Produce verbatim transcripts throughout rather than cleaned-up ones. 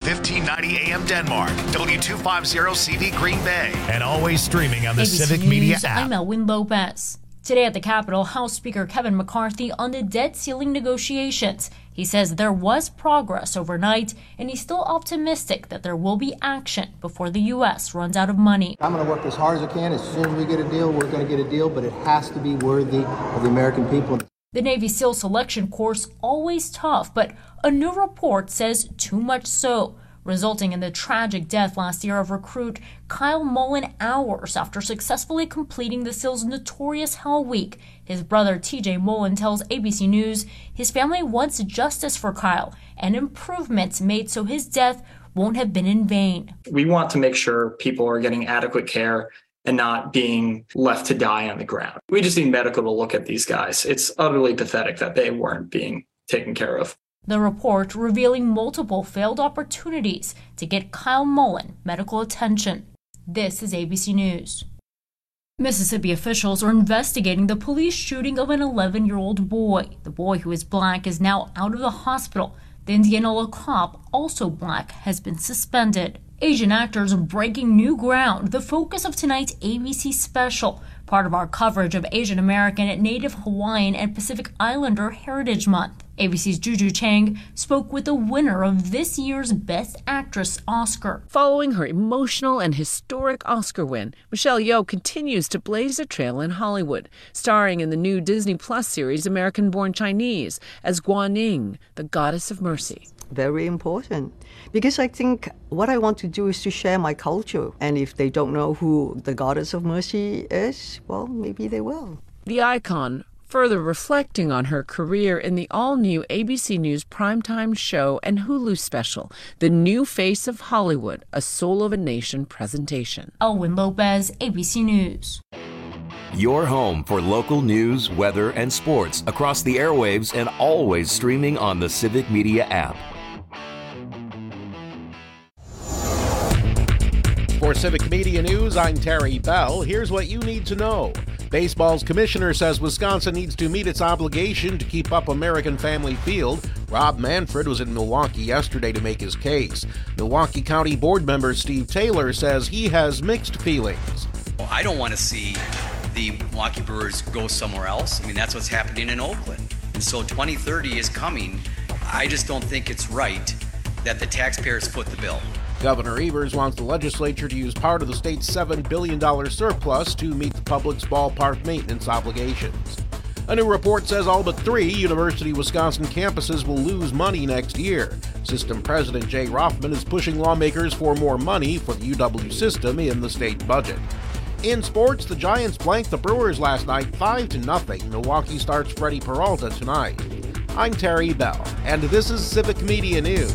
fifteen ninety A M Denmark, W two fifty C V Green Bay, and always streaming on the A B C Civic News, Media app. I'm Elwin Lopez. Today at the Capitol, House Speaker Kevin McCarthy on the debt ceiling negotiations. He says there was progress overnight, and he's still optimistic that there will be action before the U S runs out of money. I'm going to work as hard as I can. As soon as we get a deal, we're going to get a deal, but it has to be worthy of the American people. The Navy SEAL selection course, always tough, but a new report says too much so, resulting in the tragic death last year of recruit Kyle Mullen hours after successfully completing the SEAL's notorious Hell Week. His brother T J Mullen tells A B C News his family wants justice for Kyle and improvements made so his death won't have been in vain. We want to make sure people are getting adequate care and not being left to die on the ground. We just need medical to look at these guys. It's utterly pathetic that they weren't being taken care of. The report revealing multiple failed opportunities to get Kyle Mullen medical attention. This is A B C News. Mississippi officials are investigating the police shooting of an eleven-year-old boy. The boy, who is black, is now out of the hospital. The Indianola cop, also black, has been suspended. Asian actors breaking new ground, the focus of tonight's A B C special, part of our coverage of Asian American, Native Hawaiian, and Pacific Islander Heritage Month. A B C's Juju Chang spoke with the winner of this year's Best Actress Oscar. Following her emotional and historic Oscar win, Michelle Yeoh continues to blaze a trail in Hollywood, starring in the new Disney Plus series American-Born Chinese as Guan Ning, the Goddess of Mercy. Very important, because I think what I want to do is to share my culture. And if they don't know who the Goddess of Mercy is, well, maybe they will. The icon further reflecting on her career in the all-new A B C News primetime show and Hulu special, The New Face of Hollywood, a Soul of a Nation presentation. Elwin Lopez, A B C News. Your home for local news, weather, and sports across the airwaves and always streaming on the Civic Media app. For Civic Media News, I'm Terry Bell. Here's what you need to know. Baseball's commissioner says Wisconsin needs to meet its obligation to keep up American Family Field. Rob Manfred was in Milwaukee yesterday to make his case. Milwaukee County Board member Steve Taylor says he has mixed feelings. I don't want to see the Milwaukee Brewers go somewhere else. I mean, that's what's happening in Oakland. And so twenty thirty is coming. I just don't think it's right that the taxpayers foot the bill. Governor Evers wants the legislature to use part of the state's seven billion dollars surplus to meet the public's ballpark maintenance obligations. A new report says all but three University of Wisconsin campuses will lose money next year. System President Jay Rothman is pushing lawmakers for more money for the U W system in the state budget. In sports, the Giants blanked the Brewers last night five to nothing. Milwaukee starts Freddie Peralta tonight. I'm Terry Bell, and this is Civic Media News.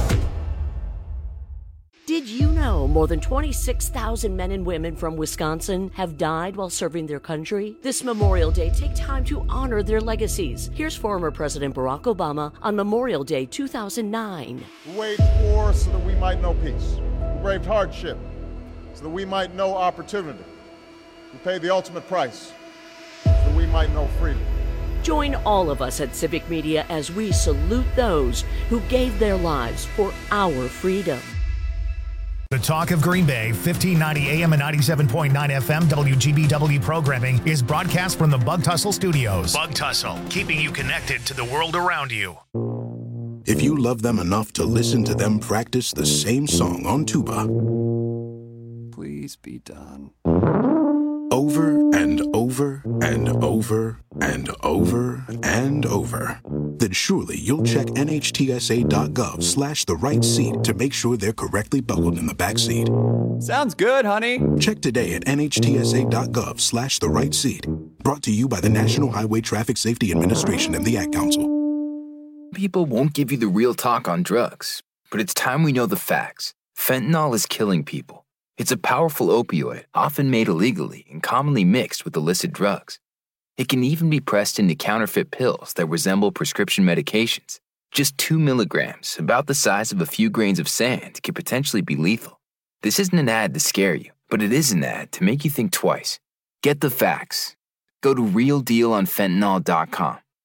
Did you know more than twenty-six thousand men and women from Wisconsin have died while serving their country? This Memorial Day, take time to honor their legacies. Here's former President Barack Obama on Memorial Day two thousand nine. We waged war so that we might know peace. We braved hardship so that we might know opportunity. We paid the ultimate price so that we might know freedom. Join all of us at Civic Media as we salute those who gave their lives for our freedom. The Talk of Green Bay, fifteen ninety A M and ninety-seven point nine F M W G B W programming is broadcast from the Bug Tussle Studios. Bug Tussle, keeping you connected to the world around you. If you love them enough to listen to them practice the same song on tuba, please be done. Over and over and over and over and over, then surely you'll check nhtsa.gov slash the right seat to make sure they're correctly buckled in the back seat. Sounds good, honey. Check today at nhtsa.gov slash the right seat. Brought to you by the National Highway Traffic Safety Administration and the Ad Council. People won't give you the real talk on drugs, but it's time we know the facts. Fentanyl is killing people. It's a powerful opioid, often made illegally and commonly mixed with illicit drugs. It can even be pressed into counterfeit pills that resemble prescription medications. Just two milligrams, about the size of a few grains of sand, can potentially be lethal. This isn't an ad to scare you, but it is an ad to make you think twice. Get the facts. Go to real deal on fentanyl dot com.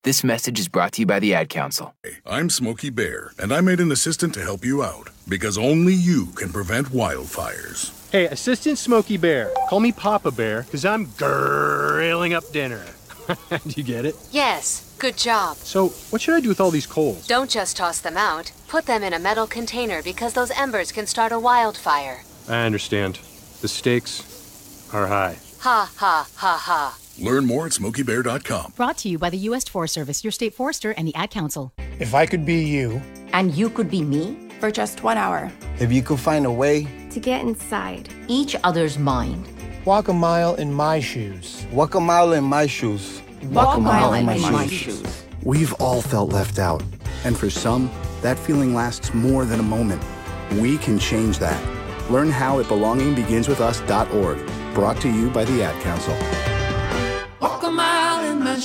This message is brought to you by the Ad Council. I'm Smokey Bear, and I made an assistant to help you out, because only you can prevent wildfires. Hey, Assistant Smokey Bear. Call me Papa Bear, because I'm grilling up dinner. Do you get it? Yes, good job. So, what should I do with all these coals? Don't just toss them out. Put them in a metal container because those embers can start a wildfire. I understand. The stakes are high. Ha, ha, ha, ha. Learn more at smokey bear dot com. Brought to you by the U S Forest Service, your state forester, and the Ad Council. If I could be you. And you could be me? For just one hour. If you could find a way. To get inside. Each other's mind. Walk a mile in my shoes. Walk a mile in my shoes. Walk, Walk a mile, mile in, in my, my shoes. shoes. We've all felt left out. And for some, that feeling lasts more than a moment. We can change that. Learn how at belonging begins with us dot org. Brought to you by the Ad Council. Walk a mile in my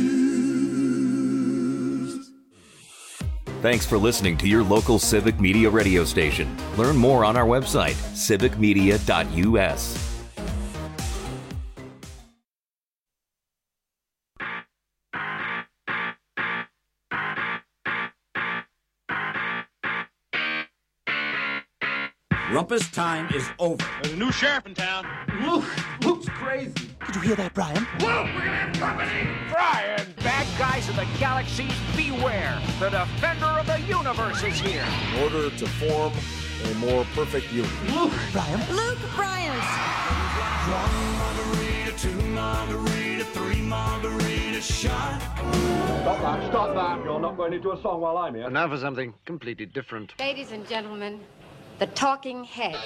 shoes. Thanks for listening to your local Civic Media radio station. Learn more on our website, civic media dot u s. Rumpus time is over. There's a new sheriff in town. Luke, Luke's crazy. Did you hear that, Brian? Luke, we're gonna have company. Brian, bad guys of the galaxies, beware. The defender of the universe is here. In order to form a more perfect union. Luke, Brian. Luke, Brian. One margarita, two margarita, three margarita shot. Stop that, stop that. You're not going into a song while I'm here. And now for something completely different. Ladies and gentlemen, the Talking Heads.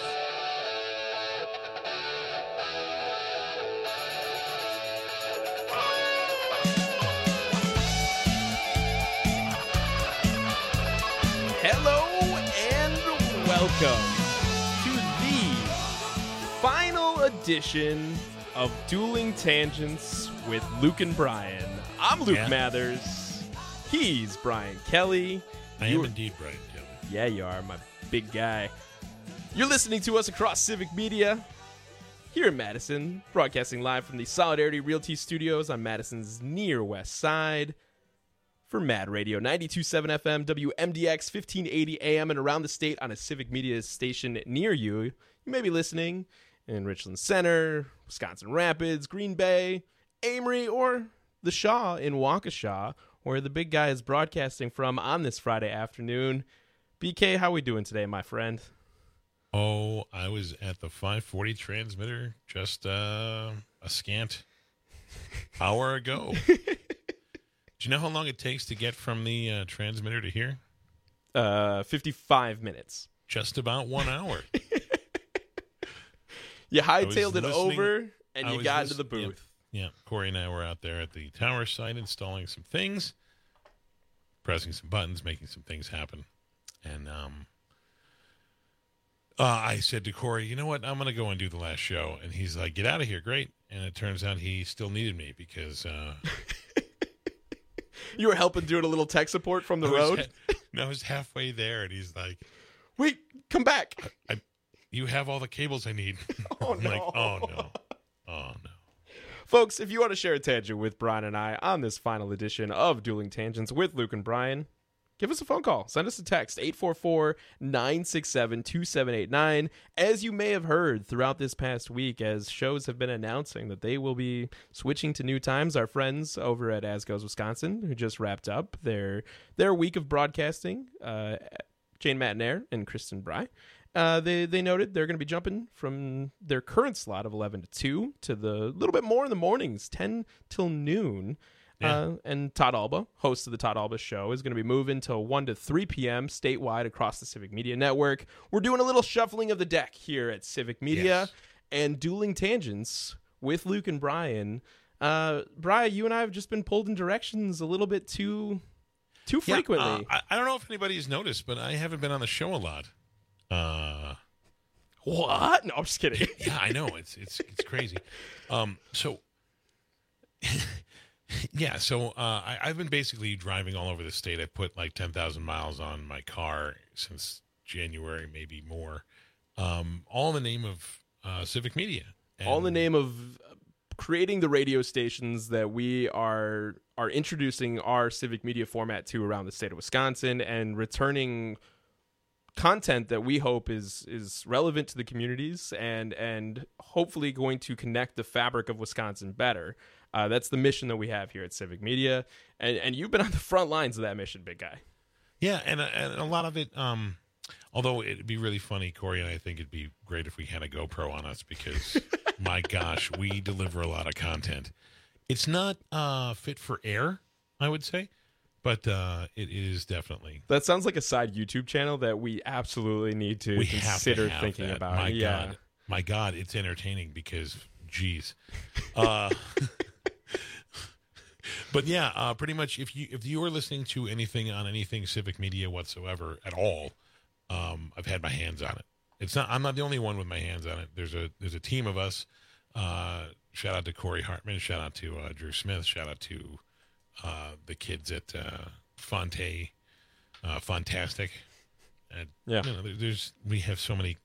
Hello and welcome to the final edition of Dueling Tangents with Luke and Brian. I'm Luke yeah. Mathers. He's Brian Kelly. I am indeed Brian Kelly. Yeah, you are, my big guy. You're listening to us across Civic Media here in Madison, broadcasting live from the Solidarity Realty Studios on Madison's near west side for Mad Radio, ninety-two point seven F M, W M D X, fifteen eighty A M, and around the state on a Civic Media station near you. You may be listening in Richland Center, Wisconsin Rapids, Green Bay, Amory, or the Shaw in Waukesha, where the big guy is broadcasting from on this Friday afternoon. B K, how we doing today, my friend? Oh, I was at the five forty transmitter just uh, a scant hour ago. Do you know how long it takes to get from the uh, transmitter to here? Uh, fifty-five minutes. Just about one hour. You hightailed it over, and I you got into the booth. Yeah, yeah, Corey and I were out there at the tower site installing some things, pressing some buttons, making some things happen. And um, uh, I said to Corey, you know what? I'm going to go and do the last show. And he's like, get out of here. Great. And it turns out he still needed me because... Uh, you were helping doing a little tech support from the I road? Ha- no, I was halfway there, and he's like... Wait, come back. I, I, you have all the cables I need. Oh, I'm no. like, oh, no. Oh, no. Folks, if you want to share a tangent with Brian and I on this final edition of Dueling Tangents with Luke and Brian... give us a phone call. Send us a text, eight four four, nine six seven, two seven eight nine. As you may have heard throughout this past week, as shows have been announcing that they will be switching to new times, our friends over at As Goes Wisconsin, who just wrapped up their their week of broadcasting, uh, Jane Matinaire and Kristen Bry, uh, they, they noted they're going to be jumping from their current slot of eleven to two to the little bit more in the mornings, ten till noon. Yeah. Uh, and Todd Alba, host of the Todd Alba Show, is going to be moving to one to three p.m. statewide across the Civic Media Network. We're doing a little shuffling of the deck here at Civic Media yes. and Dueling Tangents with Luke and Brian. Uh, Brian, you and I have just been pulled in directions a little bit too too frequently. Yeah, uh, I, I don't know if anybody's noticed, but I haven't been on the show a lot. Uh, what? No, I'm just kidding. Yeah, I know. It's it's it's crazy. Um, so... Yeah, so uh, I, I've been basically driving all over the state. I've put like ten thousand miles on my car since January, maybe more, um, all in the name of uh, Civic Media. And all in the name of creating the radio stations that we are are introducing our civic media format to around the state of Wisconsin and returning content that we hope is is relevant to the communities and and hopefully going to connect the fabric of Wisconsin better. Uh, that's the mission that we have here at Civic Media, and and you've been on the front lines of that mission, big guy. Yeah, and, and a lot of it, um, although it'd be really funny, Corey, and I think it'd be great if we had a GoPro on us because, my gosh, we deliver a lot of content. It's not uh, fit for air, I would say. But uh, it is definitely. That sounds like a side YouTube channel that we absolutely need to we consider have to have thinking that. about. My yeah. God, my God, it's entertaining because, geez. Uh, but yeah, uh, pretty much if you if you are listening to anything on anything civic media whatsoever at all, um, I've had my hands on it. It's not. I'm not the only one with my hands on it. There's a there's a team of us. Uh, shout out to Corey Hartman. Shout out to uh, Drew Smith. Shout out to. Uh, the kids at uh, Fonte, uh, Fantastic, and yeah, you know, there, there's we have so many.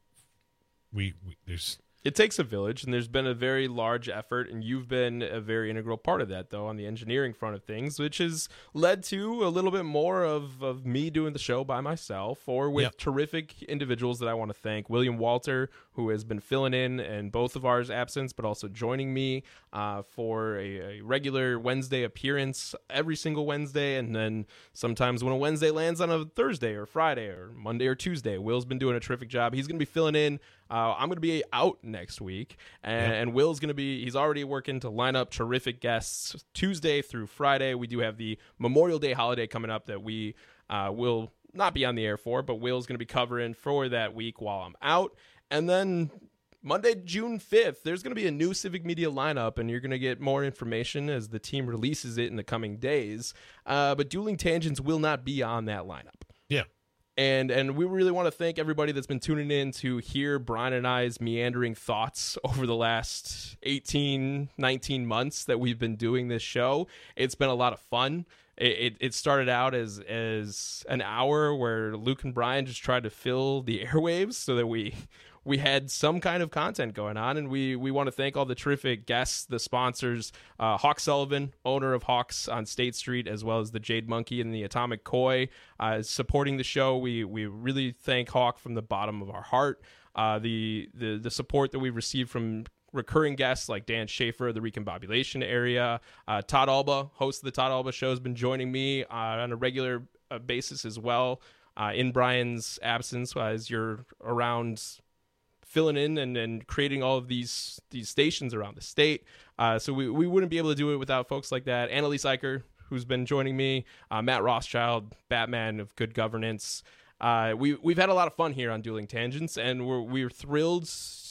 We, we there's it takes a village, and there's been a very large effort, and you've been a very integral part of that, though, on the engineering front of things, which has led to a little bit more of, of me doing the show by myself, or with yep. terrific individuals that I want to thank. William Walter, who has been filling in in both of ours absence, but also joining me uh, for a, a regular Wednesday appearance every single Wednesday, and then sometimes when a Wednesday lands on a Thursday or Friday or Monday or Tuesday. Will's been doing a terrific job. He's going to be filling in. Uh, I'm going to be out next week, and, yep. and Will's going to be, he's already working to line up terrific guests Tuesday through Friday. We do have the Memorial Day holiday coming up that we uh, will not be on the air for, but Will's going to be covering for that week while I'm out. And then Monday, June fifth, there's going to be a new Civic Media lineup, and you're going to get more information as the team releases it in the coming days. Uh, but Dueling Tangents will not be on that lineup. Yeah. And and we really want to thank everybody that's been tuning in to hear Brian and I's meandering thoughts over the last eighteen, nineteen months that we've been doing this show. It's been a lot of fun. It, it, it started out as as an hour where Luke and Brian just tried to fill the airwaves so that we we had some kind of content going on, and we we want to thank all the terrific guests, the sponsors, uh, Hawk Sullivan, owner of Hawks on State Street, as well as the Jade Monkey and the Atomic Koi, uh, supporting the show. We we really thank Hawk from the bottom of our heart. Uh, the the the support that we've received from recurring guests like Dan Schaefer of the Recombobulation area, uh, Todd Alba, host of the Todd Alba Show, has been joining me uh, on a regular uh, basis as well uh, in Brian's absence as you're around filling in and, and creating all of these these stations around the state. Uh, so we, we wouldn't be able to do it without folks like that. Annalise Eicher, who's been joining me, uh, Matt Rothschild, Batman of Good Governance. Uh, we, we've had a lot of fun here on Dueling Tangents, and we're, we're thrilled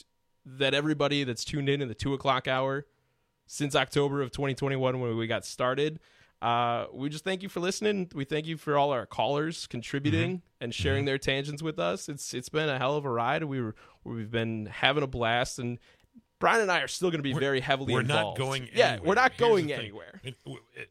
that everybody that's tuned in in the two o'clock hour since October of twenty twenty-one when we got started, uh, we just thank you for listening. We thank you for all our callers contributing mm-hmm. and sharing mm-hmm. their tangents with us. It's it's been a hell of a ride. We were we've been having a blast, and Brian and I are still going to be we're, very heavily we're involved. We're not going. Yeah, anywhere. we're not Here's going anywhere. It, it,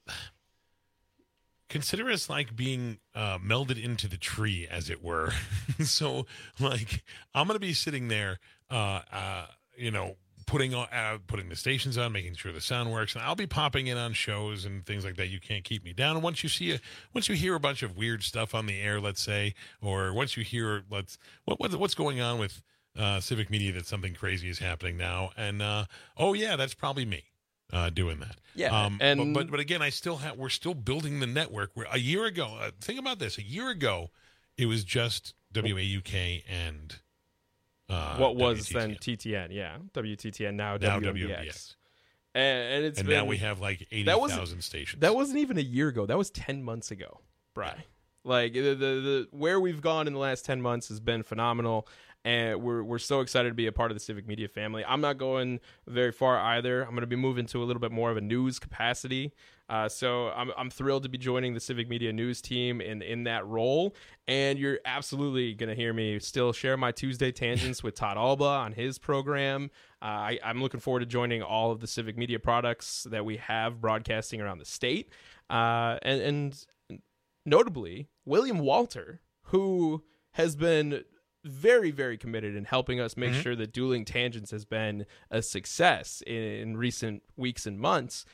consider us like being uh, melded into the tree, as it were. So, like, I'm going to be sitting there, uh, uh, you know, putting on, uh, putting the stations on, making sure the sound works, and I'll be popping in on shows and things like that. You can't keep me down. And once you see a, once you hear a bunch of weird stuff on the air, let's say, or once you hear, let's what, what what's going on with uh, Civic Media, that something crazy is happening now, and uh, oh yeah, that's probably me. Uh, doing that, yeah, um, and but, but but again, I still have. We're still building the network. We're, a year ago, uh, think about this. A year ago, it was just W A U K and uh, what was W T T N. then T T N, yeah, W T T N now, now W M B X. W M B X. And, and it's and been, now we have like eighty thousand stations. That wasn't even a year ago. That was ten months ago, Bri. Like the, the the where we've gone in the last ten months has been phenomenal. And we're we're so excited to be a part of the Civic Media family. I'm not going very far either. I'm going to be moving to a little bit more of a news capacity. Uh, so I'm I'm thrilled to be joining the Civic Media news team in in that role. And you're absolutely going to hear me still share my Tuesday tangents with Todd Alba on his program. Uh, I, I'm looking forward to joining all of the Civic Media products that we have broadcasting around the state. Uh, and, and notably, William Walter, who has been very, very committed in helping us make mm-hmm. sure that Dueling Tangents has been a success in, in recent weeks and months.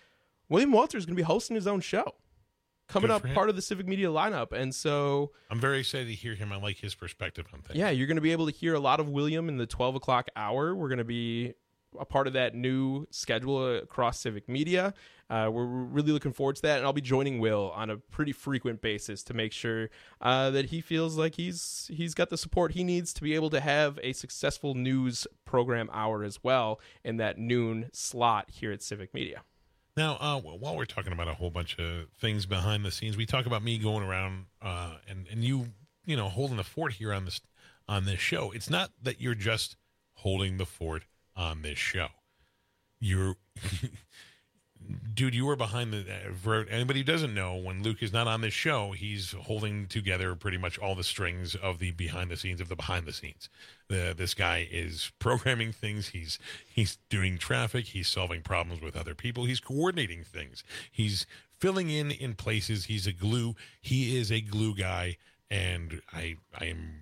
William Walter is going to be hosting his own show. Coming Good up, for him. part of the Civic Media lineup. And so I'm very excited to hear him. I like his perspective on things. yeah, you're going to be able to hear a lot of William in the twelve o'clock hour. We're going to be a part of that new schedule across Civic Media. Uh, we're really looking forward to that, and I'll be joining Will on a pretty frequent basis to make sure uh, that he feels like he's he's got the support he needs to be able to have a successful news program hour as well in that noon slot here at Civic Media. Now, uh, while we're talking about a whole bunch of things behind the scenes, we talk about me going around uh, and and you you know holding the fort here on this on this show. It's not that you're just holding the fort on this show. You're dude, you were behind the. For anybody who doesn't know, when Luke is not on this show, he's holding together pretty much all the strings of the behind the scenes of the behind the scenes. The, this guy is programming things. He's he's doing traffic. He's solving problems with other people. He's coordinating things. He's filling in in places. He's a glue. He is a glue guy, and I I am.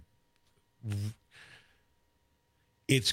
It's.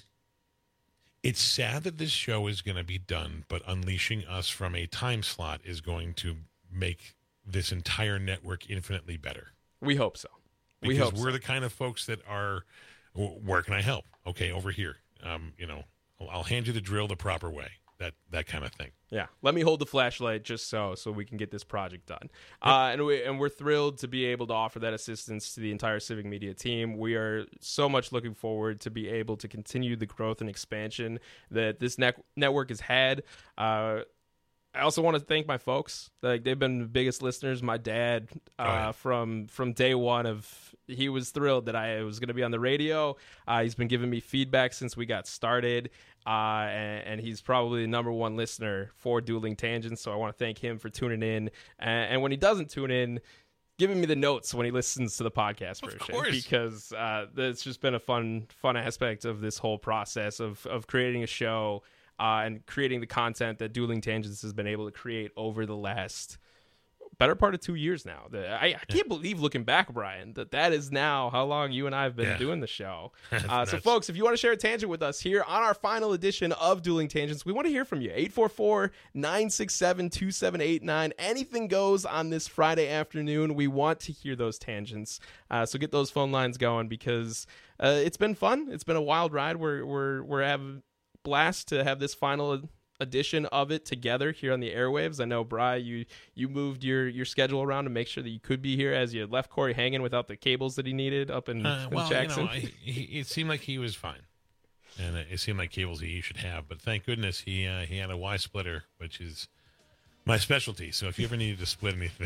It's sad that this show is going to be done, but unleashing us from a time slot is going to make this entire network infinitely better. We hope so. Because we hope we're so. the kind of folks that are, where can I help? Okay, over here. Um, you know, I'll, I'll hand you the drill the proper way. That that kind of thing. Yeah, let me hold the flashlight just so so we can get this project done. Uh, and we and we're thrilled to be able to offer that assistance to the entire Civic Media team. We are so much looking forward to be able to continue the growth and expansion that this net- network has had. Uh, I also want to thank my folks. Like, they've been the biggest listeners. My dad, uh, oh, yeah. from from day one of, he was thrilled that I was going to be on the radio. Uh, he's been giving me feedback since we got started, uh, and, and he's probably the number one listener for Dueling Tangents. So I want to thank him for tuning in. And, and when he doesn't tune in, giving me the notes when he listens to the podcast of version, course. because uh, it's just been a fun fun aspect of this whole process of of creating a show. Uh, and creating the content that Dueling Tangents has been able to create over the last better part of two years now. The, I, I can't believe, looking back, Brian, that that is now how long you and I have been yeah. doing the show. Uh, so, folks, if you want to share a tangent with us here on our final edition of Dueling Tangents, we want to hear from you. eight four four, nine six seven, two seven eight nine. Anything goes on this Friday afternoon. We want to hear those tangents. Uh, so get those phone lines going, because uh, it's been fun. It's been a wild ride. We're, we're, we're having blast to have this final edition of it together here on the airwaves. I know, Bri, you you moved your your schedule around to make sure that you could be here, as you left Corey hanging without the cables that he needed up in, uh, in well, Jackson. You know, I, he, it seemed like he was fine, and it seemed like cables he should have. But thank goodness he uh, he had a Y splitter, which is my specialty. So if you ever needed to split anything,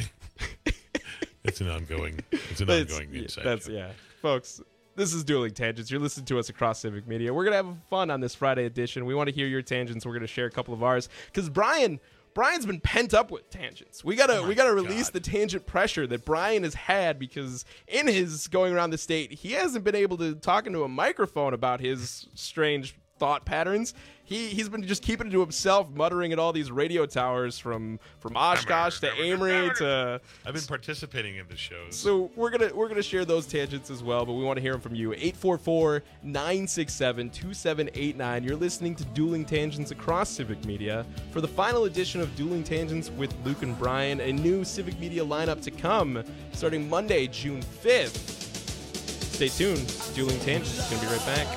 it's an ongoing it's an it's, ongoing inside That's joke. yeah, folks. This is Dueling Tangents. You're listening to us across Civic Media. We're going to have fun on this Friday edition. We want to hear your tangents. We're going to share a couple of ours, because Brian, Brian's been pent up with tangents. We got to oh we got to release the tangent pressure that Brian has had, because in his going around the state, he hasn't been able to talk into a microphone about his strange thought patterns. He he's been just keeping it to himself, muttering at all these radio towers from from Oshkosh to Amory to. I've been participating in the shows, so we're gonna we're gonna share those tangents as well. But we want to hear them from you. eight four four, nine six seven, two seven eight nine. You're listening to Dueling Tangents across Civic Media for the final edition of Dueling Tangents with Luke and Brian. A new Civic Media lineup to come starting Monday, June fifth. Stay tuned. Dueling Tangents is gonna be right back.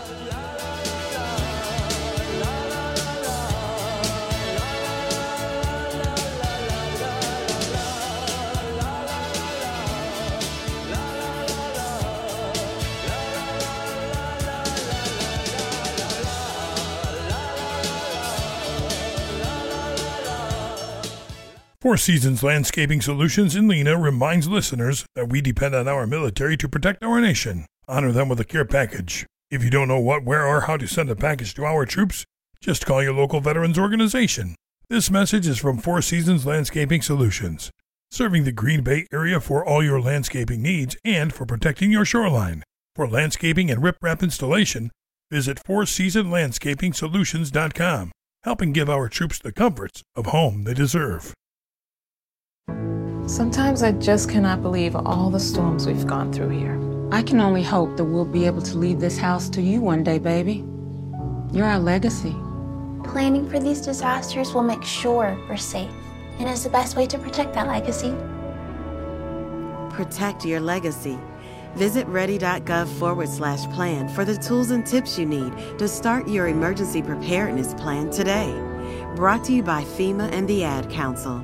Four Seasons Landscaping Solutions in Lena reminds listeners that we depend on our military to protect our nation. Honor them with a care package. If you don't know what, where, or how to send a package to our troops, just call your local veterans organization. This message is from Four Seasons Landscaping Solutions, serving the Green Bay area for all your landscaping needs and for protecting your shoreline. For landscaping and riprap installation, visit four season landscaping solutions dot com, helping give our troops the comforts of home they deserve. Sometimes I just cannot believe all the storms we've gone through here. I can only hope that we'll be able to leave this house to you one day, baby. You're our legacy. Planning for these disasters will make sure we're safe. and is the best way to protect that legacy. Protect your legacy. Visit ready.gov forward slash plan for the tools and tips you need to start your emergency preparedness plan today. Brought to you by FEMA and the Ad Council.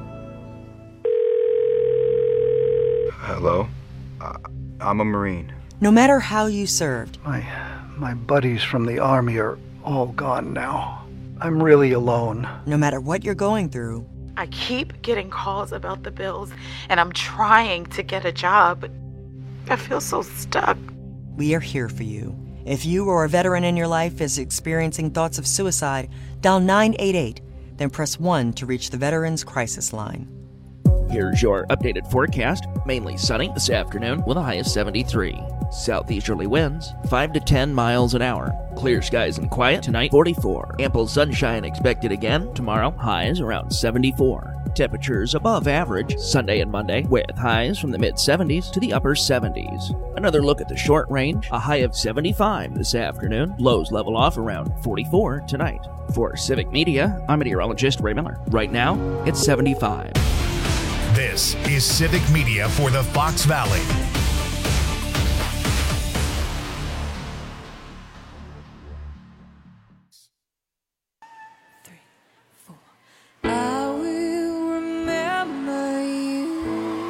Hello? Uh, I'm a Marine. No matter how you served. My, my buddies from the Army are all gone now. I'm really alone. No matter what you're going through. I keep getting calls about the bills, and I'm trying to get a job, but I feel so stuck. We are here for you. If you or a veteran in your life is experiencing thoughts of suicide, dial nine eight eight, then press one to reach the Veterans Crisis Line. Here's your updated forecast. Mainly sunny this afternoon with a high of seventy-three. Southeasterly winds five to ten miles an hour. Clear skies and quiet tonight, forty-four. Ample sunshine expected again tomorrow, highs around seventy-four. Temperatures above average Sunday and Monday with highs from the mid seventies to the upper seventies. Another look at the short range, a high of seventy-five this afternoon. Lows level off around forty-four tonight. For Civic Media, I'm meteorologist Ray Miller. Right now, it's seventy-five. This is Civic Media for the Fox Valley. I will remember you.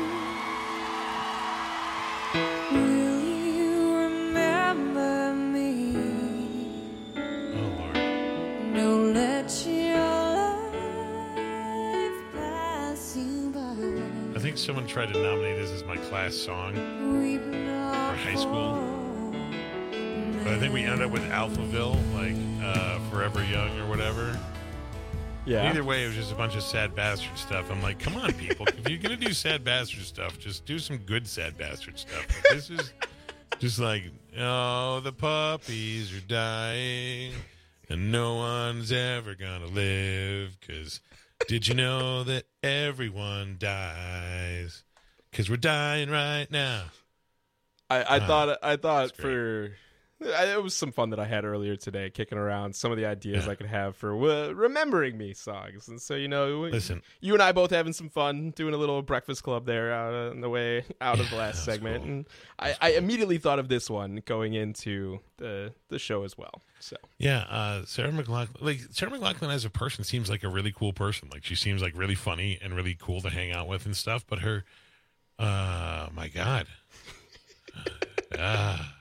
Will you remember me? Oh, Lord. Don't let your life pass you by. I think someone tried to nominate this as my class song for high school. But I think we end up with Alphaville, like uh, Forever Young or whatever. Yeah. Either way, it was just a bunch of sad bastard stuff. I'm like, come on, people. If you're going to do sad bastard stuff, just do some good sad bastard stuff. Like, this is just like, oh, the puppies are dying and no one's ever going to live. Because did you know that everyone dies? Because we're dying right now. I, I uh, thought I thought for I, it was some fun that I had earlier today, kicking around some of the ideas yeah. I could have for uh, remembering me songs. And so, you know, listen, you and I both having some fun doing a little Breakfast Club there out on the way out yeah, of the last segment. Cool. And I, I immediately thought of this one going into the the show as well. So yeah, uh, Sarah McLachlan, like Sarah McLachlan as a person seems like a really cool person. Like she seems like really funny and really cool to hang out with and stuff. But her, uh, my God. Ah.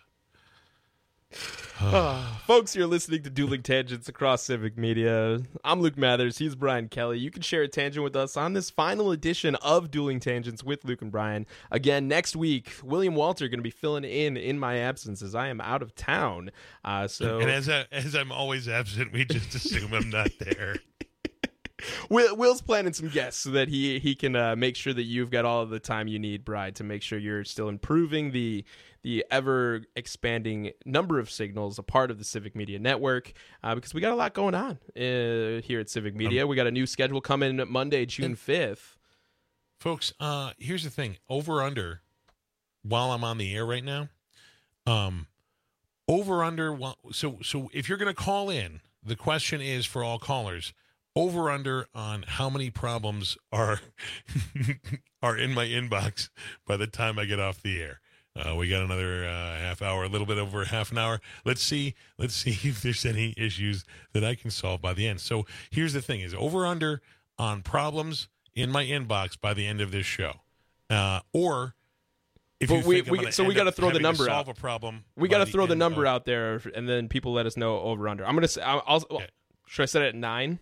Uh, folks, you're listening to Dueling Tangents across Civic Media. I'm Luke Mathers. He's Brian Kelly. You can share a tangent with us on this final edition of Dueling Tangents with Luke and Brian. Again, next week, William Walter going to be filling in in my absence as I am out of town. Uh, so, and as I, as I'm always absent, we just assume I'm not there. Will, Will's planning some guests so that he he can uh, make sure that you've got all of the time you need, Brian, to make sure you're still improving the the ever expanding number of signals, a part of the Civic Media Network, uh, because we got a lot going on uh, here at Civic Media. Um, we got a new schedule coming Monday, June fifth. Folks, uh, here's the thing: over under. While I'm on the air right now, um, over under. So so if you're going to call in, the question is for all callers. Over under on how many problems are are in my inbox by the time I get off the air. Uh, we got another uh, half hour, a little bit over half an hour. Let's see. Let's see if there's any issues that I can solve by the end. So here's the thing: is over under on problems in my inbox by the end of this show, uh, or if but you we, think we so we got to throw the number solve out. A problem. We got to the throw the number of, out there, and then people let us know over under. I'm gonna. I'll. I'll okay. Should I set it at nine?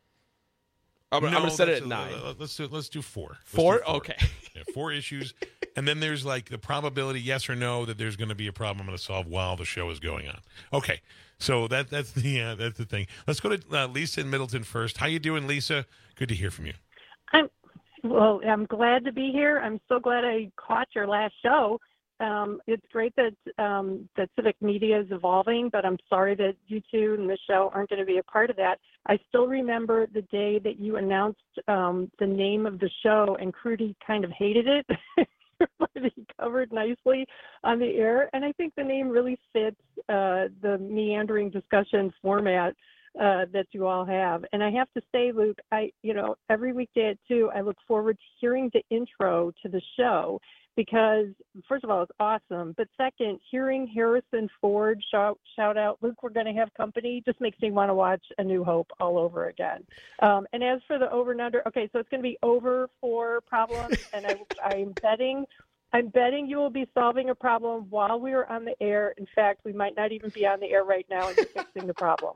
I'm, no, I'm gonna set it at nine. Uh, let's do let's do four. Let's four? do four. Okay. Yeah, four issues, and then there's like the probability, yes or no, that there's going to be a problem I'm going to solve while the show is going on. Okay, so that that's the uh, that's the thing. Let's go to uh, Lisa in Middleton first. How you doing, Lisa? Good to hear from you. I'm well. I'm glad to be here. I'm so glad I caught your last show. Um, it's great that um, that Civic Media is evolving, but I'm sorry that you two and the show aren't going to be a part of that. I still remember the day that you announced um, the name of the show, and Crudy kind of hated it, but he covered nicely on the air. And I think the name really fits uh, the meandering discussion format uh, that you all have. And I have to say, Luke, I, you know, every weekday at two, I look forward to hearing the intro to the show because, first of all, it's awesome. But second, hearing Harrison Ford shout, shout out, Luke, we're going to have company, just makes me want to watch A New Hope all over again. Um, and as for the over and under, okay, so it's going to be over for problems, and I, I'm betting I'm betting you will be solving a problem while we are on the air. In fact, we might not even be on the air right now and you're fixing the problem.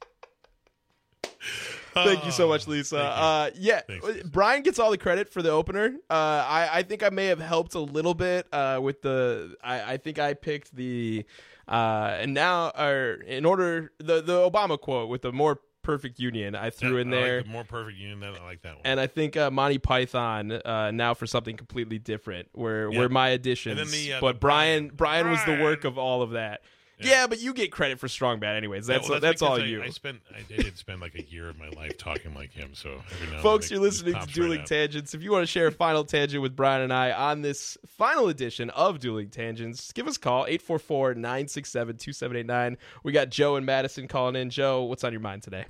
Thank you so much, Lisa. Uh, yeah, Thanks, Brian gets all the credit for the opener. Uh, I, I think I may have helped a little bit uh, with the. I, I think I picked the, uh, and now, or in order the the Obama quote with the more perfect union. I threw yeah, in there I like the more perfect union. That I like that one. And I think uh, Monty Python uh, now for something completely different. Where yeah. where my additions, the, uh, but the Brian, Brian Brian was the work of all of that. Yeah, yeah but you get credit for Strong Bad anyways. That's yeah, well, that's, that's all I, you. I spent I did spend like a year of my life talking like him. So every now folks, and you're listening to Dueling right Tangents. If you want to share a final tangent with Brian and I on this final edition of Dueling Tangents, give us a call eight four four, nine six seven, two seven eight nine. We got Joe and Madison calling in. Joe, what's on your mind today?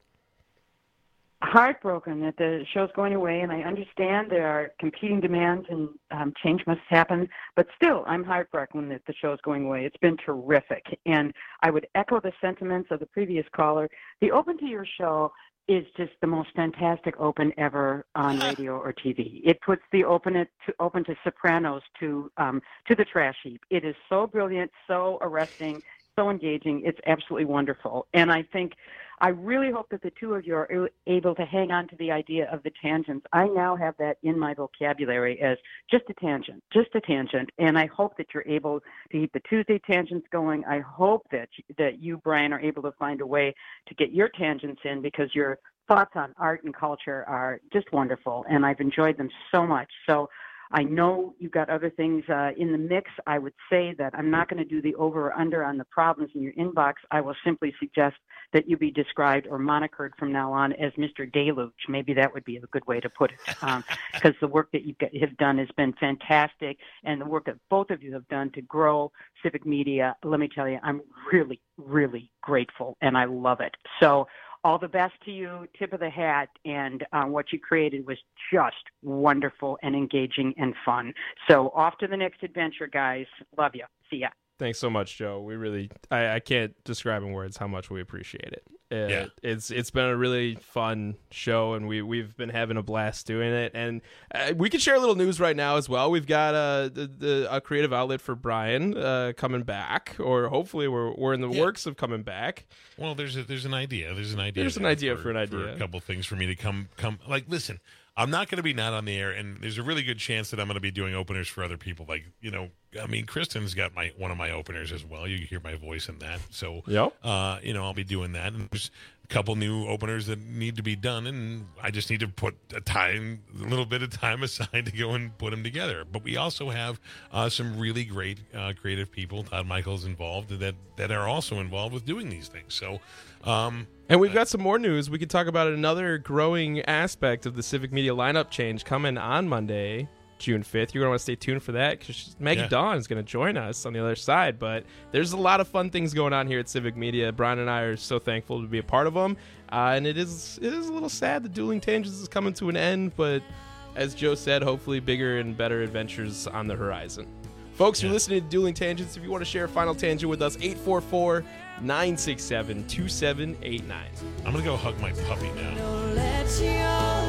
Heartbroken that the show's going away, and I understand there are competing demands and um, change must happen, but still, I'm heartbroken that the show's going away. It's been terrific, and I would echo the sentiments of the previous caller. The open to your show is just the most fantastic open ever on radio or T V. It puts the open it to open to Sopranos to um, to the trash heap. It is so brilliant, so arresting, so engaging. It's absolutely wonderful, and I think. I really hope that the two of you are able to hang on to the idea of the tangents. I now have that in my vocabulary as just a tangent, just a tangent, and I hope that you're able to keep the Tuesday tangents going. I hope that that you, Brian, are able to find a way to get your tangents in because your thoughts on art and culture are just wonderful, and I've enjoyed them so much. So I know you've got other things uh, in the mix. I would say that I'm not going to do the over or under on the problems in your inbox. I will simply suggest that you be described or monikered from now on as Mister Deluge. Maybe that would be a good way to put it, because um, the work that you have done has been fantastic, and the work that both of you have done to grow Civic Media, let me tell you, I'm really, really grateful, and I love it. So all the best to you, tip of the hat, and uh, what you created was just wonderful and engaging and fun. So off to the next adventure, guys. Love you. See ya. Thanks so much, Joe. We really, I, I can't describe in words how much we appreciate it. Uh, yeah. It's it's been a really fun show, and we, we've been having a blast doing it. And uh, we can share a little news right now as well. We've got uh, the, the, a creative outlet for Brian uh, coming back, or hopefully we're we're in the yeah. works of coming back. Well, there's a, there's an idea. There's an idea. There's an idea for, for an idea. For a couple things for me to come come. Like, listen, I'm not going to be not on the air, and there's a really good chance that I'm going to be doing openers for other people. Like, you know, I mean, Kristen's got my one of my openers as well. You can hear my voice in that. So, yep. uh, you know, I'll be doing that. And there's a couple new openers that need to be done, and I just need to put a time, a little bit of time aside to go and put them together. But we also have uh, some really great uh, creative people. Todd Michael's involved that that are also involved with doing these things. So, um, and we've got some more news. We could talk about another growing aspect of the Civic Media lineup change coming on Monday, June fifth. You're going to want to stay tuned for that because Maggie Yeah. Dawn is going to join us on the other side. But there's a lot of fun things going on here at Civic Media. Brian and I are so thankful to be a part of them. Uh, and it is it is a little sad that Dueling Tangents is coming to an end. But as Joe said, hopefully bigger and better adventures on the horizon. Folks, you're listening to Dueling Tangents. If you want to share a final tangent with us, eight four four, nine six seven, two seven eight nine. I'm going to go hug my puppy now. Don't let your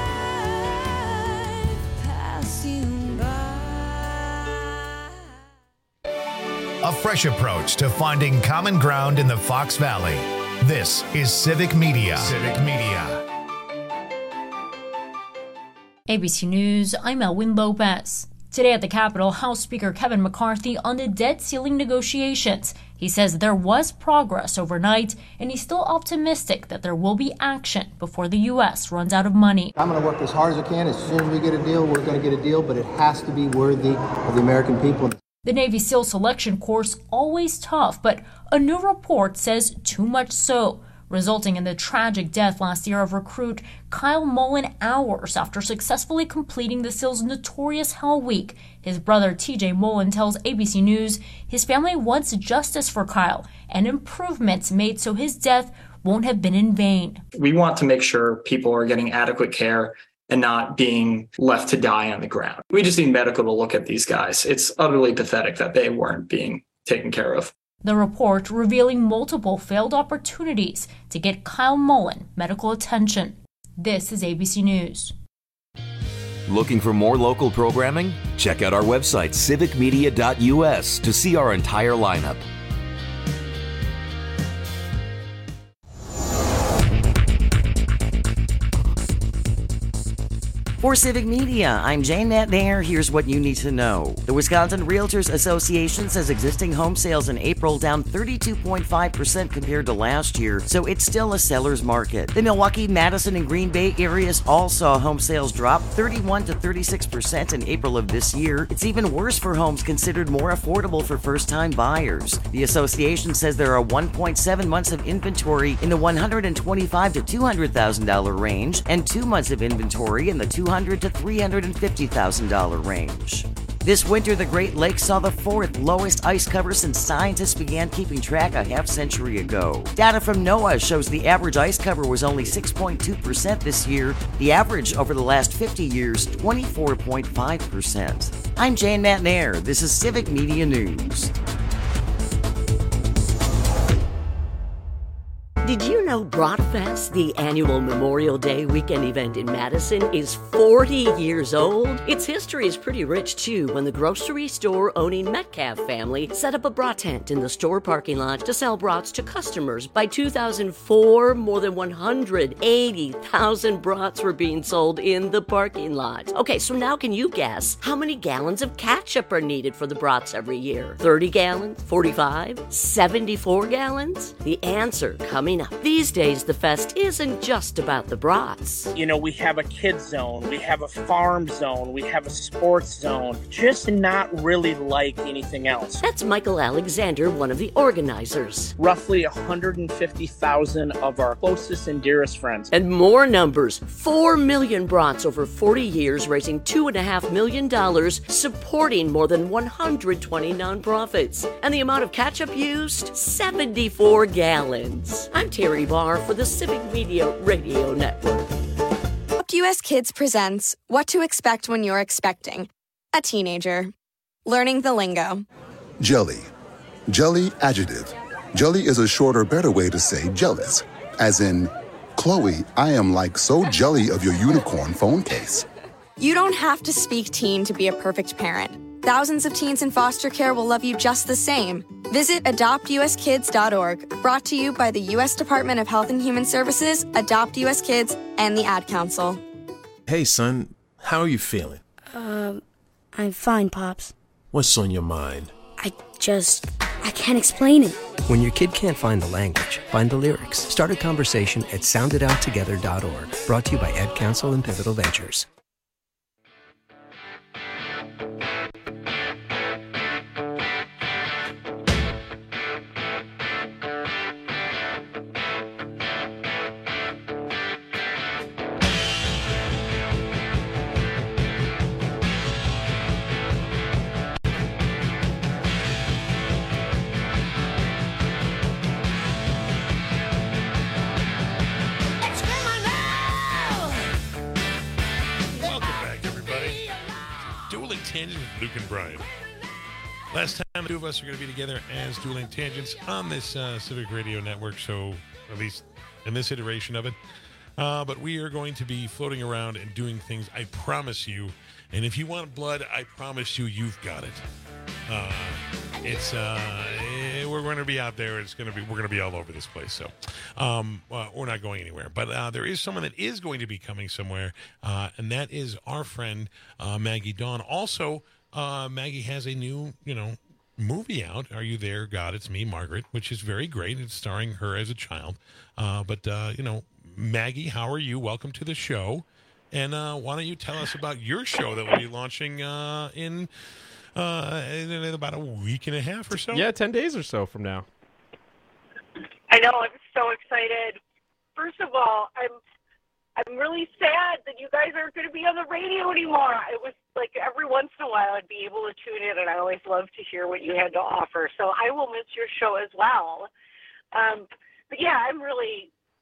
life pass you by. A fresh approach to finding common ground in the Fox Valley. This is Civic Media. Civic Media. A B C News, I'm Elwin Lopez. Today at the Capitol, House Speaker Kevin McCarthy on the debt ceiling negotiations. He says there was progress overnight, and he's still optimistic that there will be action before the U S runs out of money. I'm going to work as hard as I can. As soon as we get a deal, we're going to get a deal, but it has to be worthy of the American people. The Navy SEAL selection course, always tough, but a new report says too much so, resulting in the tragic death last year of recruit Kyle Mullen hours after successfully completing the SEAL's notorious Hell Week. His brother T J Mullen tells A B C News his family wants justice for Kyle and improvements made so his death won't have been in vain. We want to make sure people are getting adequate care and not being left to die on the ground. We just need medical to look at these guys. It's utterly pathetic that they weren't being taken care of. The report revealing multiple failed opportunities to get Kyle Mullen medical attention. This is A B C News. Looking for more local programming? Check out our website, civic media dot U S, to see our entire lineup. For Civic Media, I'm Jane Matnair. Here's what you need to know. The Wisconsin Realtors Association says existing home sales in April down thirty-two point five percent compared to last year, so it's still a seller's market. The Milwaukee, Madison, and Green Bay areas all saw home sales drop thirty-one to thirty-six percent in April of this year. It's even worse for homes considered more affordable for first-time buyers. The association says there are one point seven months of inventory in the one hundred twenty-five thousand to two hundred thousand dollars range and two months of inventory in the two hundred thousand dollars to three hundred fifty thousand dollars range. This winter, the Great Lakes saw the fourth lowest ice cover since scientists began keeping track a half century ago. Data from NOAA shows the average ice cover was only six point two percent this year. The average over the last fifty years, twenty-four point five percent. I'm Jane Matnair. This is Civic Media News. Did you know Bratfest, the annual Memorial Day weekend event in Madison, is forty years old? Its history is pretty rich, too, when the grocery store-owning Metcalf family set up a brat tent in the store parking lot to sell brats to customers. By two thousand four, more than one hundred eighty thousand brats were being sold in the parking lot. Okay, so now can you guess how many gallons of ketchup are needed for the brats every year? thirty gallons? forty-five? seventy-four gallons? The answer coming up. These days, the fest isn't just about the brats. You know, we have a kids zone, we have a farm zone, we have a sports zone, just not really like anything else. That's Michael Alexander, one of the organizers. Roughly one hundred fifty thousand of our closest and dearest friends. And more numbers. Four million brats over forty years, raising two and a half million dollars, supporting more than one hundred twenty nonprofits. And the amount of ketchup used? seventy-four gallons. I'm Terry Barr for the Civic Media Radio Network. Adopt U S Kids presents What to Expect When You're Expecting a Teenager. Learning the lingo. Jelly. Jelly adjective. Jelly is a shorter, better way to say jealous. As in, Chloe, I am like so jelly of your unicorn phone case. You don't have to speak teen to be a perfect parent. Thousands of teens in foster care will love you just the same. Visit adopt u s kids dot org, brought to you by the U S Department of Health and Human Services, Adopt U S Kids, and the Ad Council. Hey, son, how are you feeling? Um, I'm fine, Pops. What's on your mind? I just, I can't explain it. When your kid can't find the language, find the lyrics. Start a conversation at sound it out together dot org. Brought to you by Ad Council and Pivotal Ventures. Tangent with Luke and Brian. Last time the two of us are going to be together as Dueling Tangents on this uh, Civic Radio Network, so at least in this iteration of it. Uh, but we are going to be floating around and doing things, I promise you. And if you want blood, I promise you, you've got it. Uh, it's uh, we're going to be out there. It's going to be we're going to be all over this place. So um, uh, we're not going anywhere. But uh, there is someone that is going to be coming somewhere, uh, and that is our friend uh, Maggie Dawn. Also, uh, Maggie has a new you know movie out. Are You There, God? It's Me, Margaret, which is very great. It's starring her as a child. Uh, but uh, you know, Maggie, how are you? Welcome to the show. And uh, why don't you tell us about your show that will be launching uh, in. Uh, in about a week and a half or so? Yeah, ten days or so from now. I know, I'm so excited. First of all, I'm I'm really sad that you guys aren't going to be on the radio anymore. It was like every once in a while I'd be able to tune in, and I always love to hear what you had to offer. So I will miss your show as well. Um, but yeah, I'm really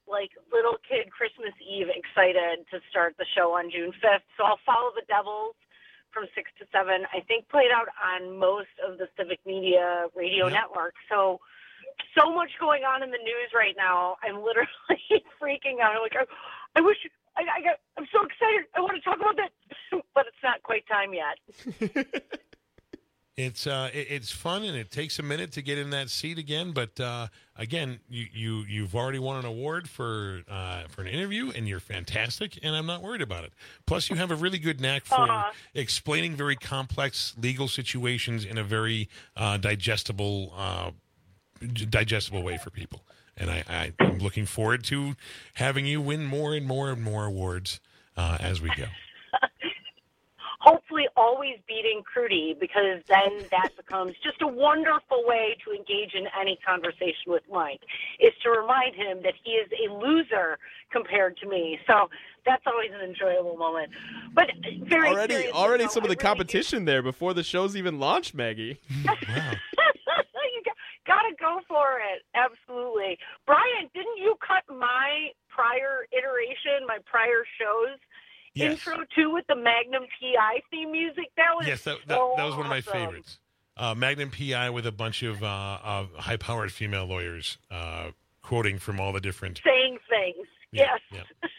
like little kid Christmas Eve excited to start the show on June fifth. So I'll follow the Devils from six to seven. I think played out on most of the Civic Media radio Yeah. network. So, so much going on in the news right now. I'm literally freaking out. I'm like, I, I wish I, I got, I'm so excited. I want to talk about that, but it's not quite time yet. It's uh, it, it's fun, and it takes a minute to get in that seat again. But uh, again, you, you you've already won an award for uh, for an interview, and you're fantastic. And I'm not worried about it. Plus, you have a really good knack for Aw. explaining very complex legal situations in a very uh, digestible uh, digestible way for people. And I, I, I'm looking forward to having you win more and more and more awards uh, as we go. Hopefully always beating Crudy, because then that becomes just a wonderful way to engage in any conversation with Mike, is to remind him that he is a loser compared to me. So that's always an enjoyable moment. But very Already, seriously, already though, some of I the really competition there before the show's even launched, Maggie. you got, gotta go for it. Absolutely. Brian, didn't you cut my prior iteration, my prior shows Yes. intro too with the Magnum P I theme music? That was Yes, that, that, so that was one of my awesome. favorites. Uh, Magnum P I with a bunch of uh, uh, high-powered female lawyers uh, quoting from all the different. Saying things. Yeah, yes. yeah.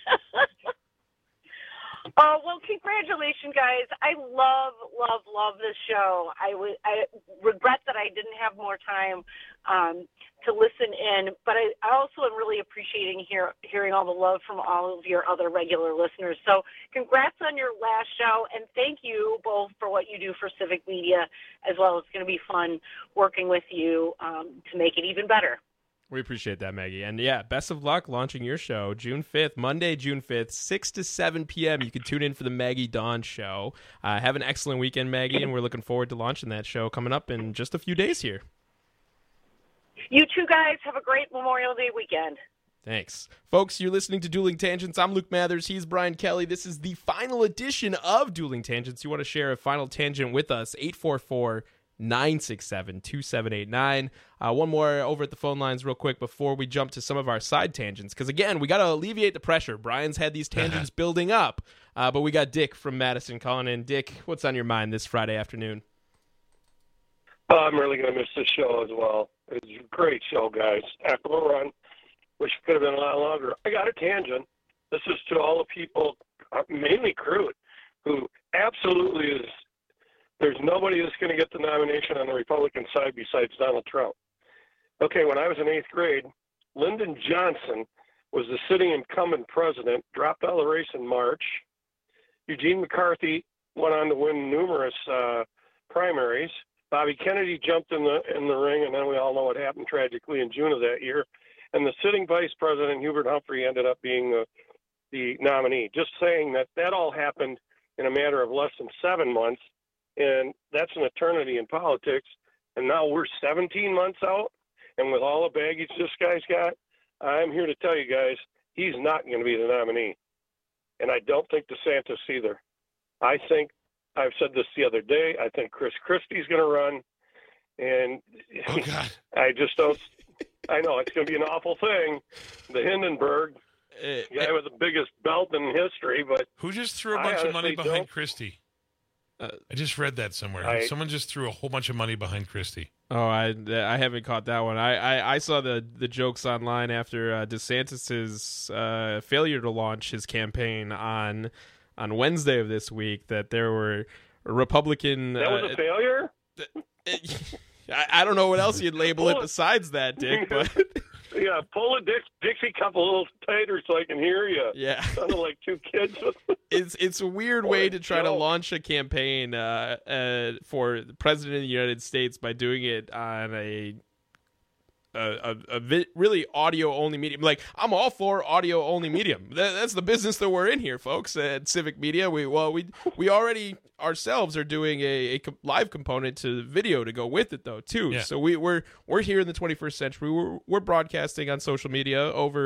Oh, well, congratulations, guys. I love, love, love this show. I, w- I regret that I didn't have more time um, to listen in, but I, I also am really appreciating hear, hearing all the love from all of your other regular listeners. So congrats on your last show, and thank you both for what you do for Civic Media as well. It's going to be fun working with you um, to make it even better. We appreciate that, Maggie. And yeah, best of luck launching your show June fifth, Monday, June fifth, six to seven p.m. You can tune in for the Maggie Dawn Show. Uh, have an excellent weekend, Maggie, and we're looking forward to launching that show coming up in just a few days here. You two guys have a great Memorial Day weekend. Thanks. Folks, you're listening to Dueling Tangents. I'm Luke Mathers. He's Brian Kelly. This is the final edition of Dueling Tangents. You want to share a final tangent with us, eight four four, nine six seven, two seven eight nine. Uh, one more over at the phone lines real quick before we jump to some of our side tangents. Because, again, we got to alleviate the pressure. Brian's had these tangents building up. Uh, but we got Dick from Madison calling in. Dick, what's on your mind this Friday afternoon? Oh, I'm really going to miss this show as well. It's a great show, guys. After a run, wish it could have been a lot longer. I got a tangent. This is to all the people, uh, mainly Crude, who absolutely is, there's nobody that's going to get the nomination on the Republican side besides Donald Trump. Okay, when I was in eighth grade, Lyndon Johnson was the sitting incumbent president, dropped out of the race in March. Eugene McCarthy went on to win numerous uh, primaries. Bobby Kennedy jumped in the in the ring, and then we all know what happened tragically in June of that year. And the sitting vice president, Hubert Humphrey, ended up being the, the nominee. Just saying that that all happened in a matter of less than seven months, and that's an eternity in politics. And now we're seventeen months out, and with all the baggage this guy's got, I'm here to tell you guys, he's not going to be the nominee. And I don't think DeSantis either. I think, I've said this the other day, I think Chris Christie's going to run. And oh, God. I just don't, I know it's going to be an awful thing. The Hindenburg, uh, guy with the biggest belt in history, but. Who just threw a I bunch of money honestly behind don't. Christie? Uh, I just read that somewhere. I- Someone just threw a whole bunch of money behind Christie. Oh, I I haven't caught that one. I, I, I saw the, the jokes online after uh, DeSantis's uh, failure to launch his campaign on on Wednesday of this week that there were Republican. That was uh, a failure? I, I don't know what else you'd label it besides that, Dick. But Yeah, pull a Dix, Dixie cup a little tighter so I can hear you. Yeah. Sounded like two kids. it's it's a weird What way a to try to joke. launch a campaign uh, uh, for the president of the United States by doing it on a a, a, a vi- really audio only medium. Like, I'm all for audio only medium. That, that's the business that we're in here, folks. At Civic Media, we well we we already ourselves are doing a, a com- live component to video to go with it though too. Yeah. So we we're we're here in the twenty-first century. We're we're broadcasting on social media over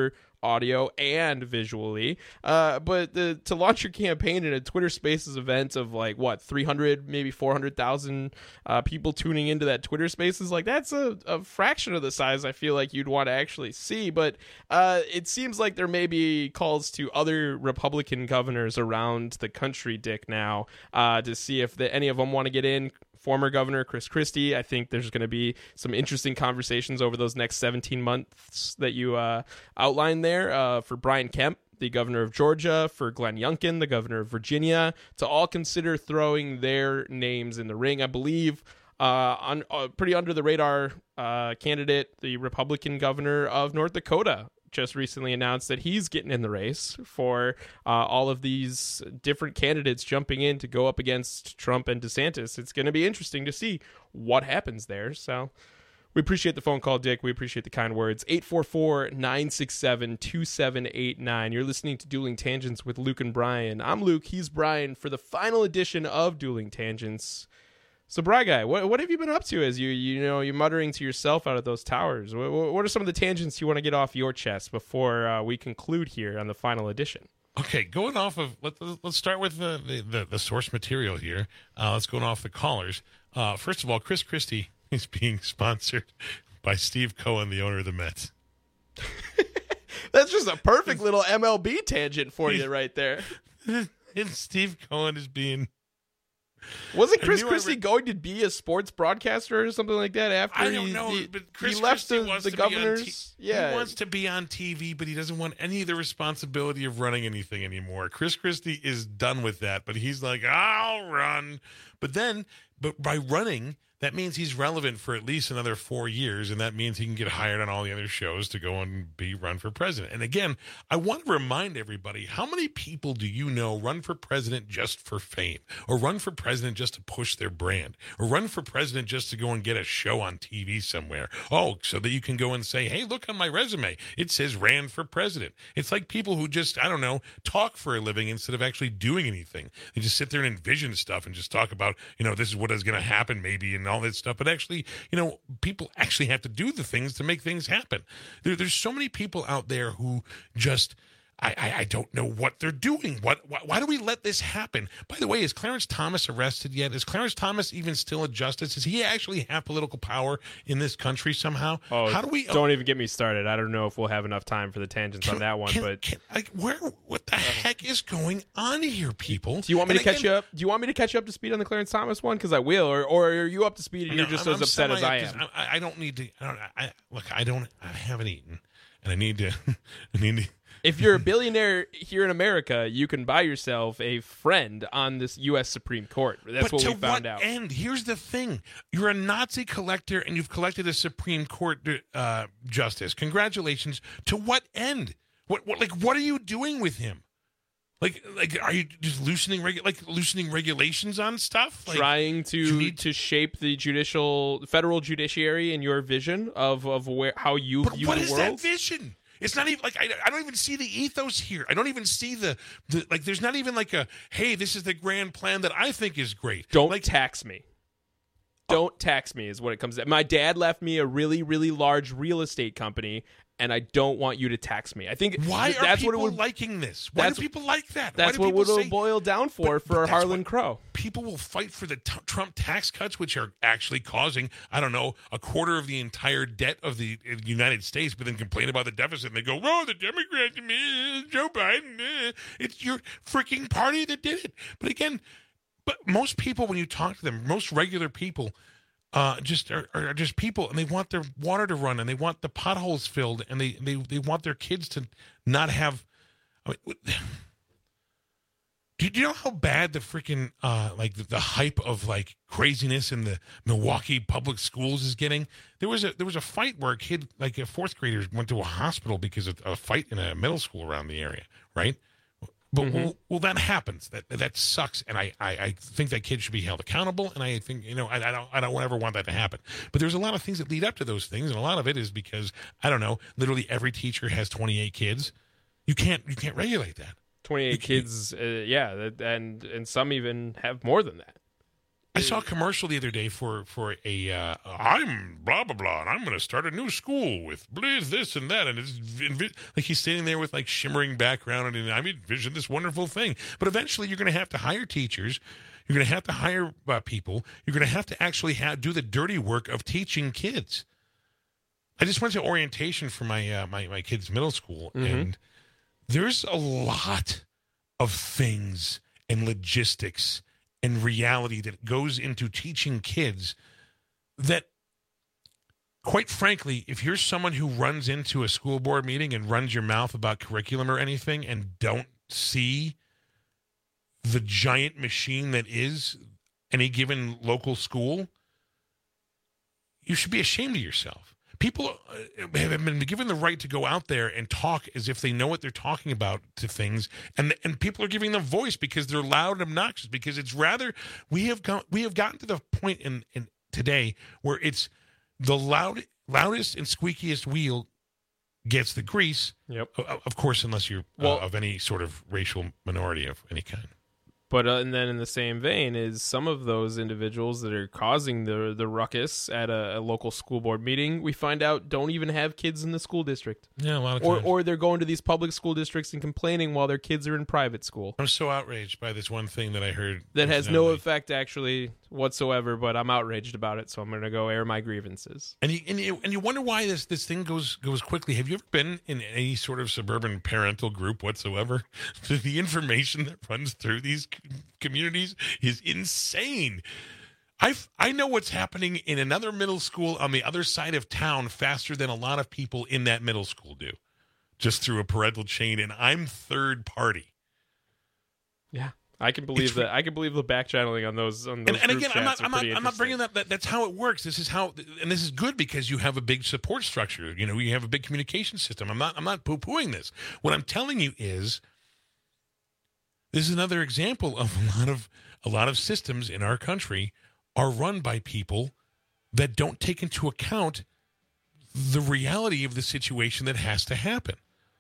audio and visually. Uh, but the, to launch your campaign in a Twitter Spaces event of like what three hundred, maybe four hundred thousand uh, people tuning into that Twitter Spaces, like that's a, a fraction of the size I feel like you'd want to actually see. But uh, it seems like there may be calls to other Republican governors around the country, Dick, now uh, to see if the, any of them want to get in. Former Governor Chris Christie. I think there's going to be some interesting conversations over those next seventeen months that you uh, outlined there uh, for Brian Kemp, the governor of Georgia, for Glenn Youngkin, the governor of Virginia, to all consider throwing their names in the ring. I believe uh, on uh, pretty under the radar uh, candidate, the Republican governor of North Dakota, just recently announced that he's getting in the race for uh, all of these different candidates jumping in to go up against Trump and DeSantis. It's going to be interesting to see what happens there. So we appreciate the phone call, Dick. We appreciate the kind words. eight four four, nine six seven, two seven eight nine. You're listening to Dueling Tangents with Luke and Brian. I'm Luke. He's Brian for the final edition of Dueling Tangents. So, Bry Guy, what what have you been up to as you you know you're muttering to yourself out of those towers? What, what are some of the tangents you want to get off your chest before uh, we conclude here on the final edition? Okay, going off of let, let's start with the the, the, the source material here. Uh, let's go off the callers. Uh, first of all, Chris Christie is being sponsored by Steve Cohen, the owner of the Mets. That's just a perfect little M L B tangent for you right there. And Steve Cohen is being. Wasn't Chris Christie re- going to be a sports broadcaster or something like that after I don't he, know, he, but Chris he left Christie the, wants the to governors? Be on t- yeah, he wants to be on T V, but he doesn't want any of the responsibility of running anything anymore. Chris Christie is done with that, but he's like, I'll run. But then, but by running, that means he's relevant for at least another four years, and that means he can get hired on all the other shows to go and be run for president. And again, I want to remind everybody, how many people do you know run for president just for fame, or run for president just to push their brand, or run for president just to go and get a show on T V somewhere? Oh, so that you can go and say, hey, look on my resume. It says ran for president. It's like people who just, I don't know, talk for a living instead of actually doing anything. They just sit there and envision stuff and just talk about, you know, this is what is going to happen maybe, and all that stuff. But actually, you know, people actually have to do the things to make things happen. There, there's so many people out there who just, I, I, I don't know what they're doing. What, why, why do we let this happen? By the way, is Clarence Thomas arrested yet? Is Clarence Thomas even still a justice? Does he actually have political power in this country somehow? Oh, how do we? Don't even get me started. I don't know if we'll have enough time for the tangents can, on that one. Can, but can, like, where? What the heck is going on here, people? Do you want me and to again, catch you up? Do you want me to catch you up to speed on the Clarence Thomas one? Because I will. Or, or are you up to speed and no, you're just I'm, as I'm upset as I semi-up am? to- I, I don't need to. I don't. I, look, I don't. I haven't eaten, and I need to. I need to. If you're a billionaire here in America, you can buy yourself a friend on this U S Supreme Court. That's but what to we found what out. end? Here's the thing: you're a Nazi collector, and you've collected a Supreme Court uh, justice. Congratulations. To what end? What? What? Like, what are you doing with him? Like, like, are you just loosening regu- like loosening regulations on stuff? Like, Trying to need- to shape the judicial federal judiciary in your vision of of where how you But view what the is world. that vision? It's not even like I, I don't even see the ethos here. I don't even see the, the like. There's not even like a hey, this is the grand plan that I think is great. Don't like, tax me. Don't tax me is what it comes to. My dad left me a really, really large real estate company, and I don't want you to tax me. I think why th- are that's people what it would, liking this? Why do people like that? That's Why do what people would say, boil down for But- for but that's Harlan what- Crow. People will fight for the t- Trump tax cuts, which are actually causing, I don't know, a quarter of the entire debt of the uh, United States, but then complain about the deficit. And they go, oh, the Democrats, eh, Joe Biden. Eh. It's your freaking party that did it. But again, but most people, when you talk to them, most regular people, uh, just are, are just people, and they want their water to run, and they want the potholes filled, and they, they, they want their kids to not have... I mean, do you know how bad the freaking uh, like the, the hype of like craziness in the Milwaukee public schools is getting? There was a there was a fight where a kid, like a fourth grader, went to a hospital because of a fight in a middle school around the area, right? But Mm-hmm. well, well, that happens. That that sucks, and I, I, I think that kid should be held accountable. And I think you know I, I don't I don't ever want that to happen. But there's a lot of things that lead up to those things, and a lot of it is because I don't know. Literally every teacher has twenty-eight kids. You can't you can't regulate that. twenty-eight kids, uh, yeah, that, and and some even have more than that. I saw a commercial the other day for for a uh, I'm blah blah blah, and I'm going to start a new school with bliz this and that, and it's like he's standing there with like shimmering background, and I envision this wonderful thing. But eventually, you're going to have to hire teachers. You're going to have to hire uh, people. You're going to have to actually have, do the dirty work of teaching kids. I just went to orientation for my uh, my my kids' middle school, mm-hmm. and there's a lot of things and logistics and reality that goes into teaching kids that, quite frankly, if you're someone who runs into a school board meeting and runs your mouth about curriculum or anything and don't see the giant machine that is any given local school, you should be ashamed of yourself. People have been given the right to go out there and talk as if they know what they're talking about to things, and and people are giving them voice because they're loud and obnoxious. Because it's rather we have got we have gotten to the point in, in today where it's the loud loudest and squeakiest wheel gets the grease. Yep. Of course, unless you're well, uh, of any sort of racial minority of any kind. But uh, and then in the same vein is some of those individuals that are causing the the ruckus at a, a local school board meeting, we find out don't even have kids in the school district. Yeah, a lot of or, times. Or they're going to these public school districts and complaining while their kids are in private school. I'm so outraged by this one thing that I heard. That has no effect actually whatsoever, but I'm outraged about it, so I'm going to go air my grievances. And you, and you and you wonder why this this thing goes goes quickly. Have you ever been in any sort of suburban parental group whatsoever? The information that runs through these communities is insane. I I know what's happening in another middle school on the other side of town faster than a lot of people in that middle school do, just through a parental chain, and I'm third party. Yeah. I can believe it's, that. I can believe the back channeling on those. On those and, and again, I'm not. I'm not. I'm not bringing that, that. That's how it works. This is how, and this is good because you have a big support structure. You know, you have a big communication system. I'm not. I'm not poo-pooing this. What I'm telling you is, this is another example of a lot of a lot of systems in our country are run by people that don't take into account the reality of the situation that has to happen.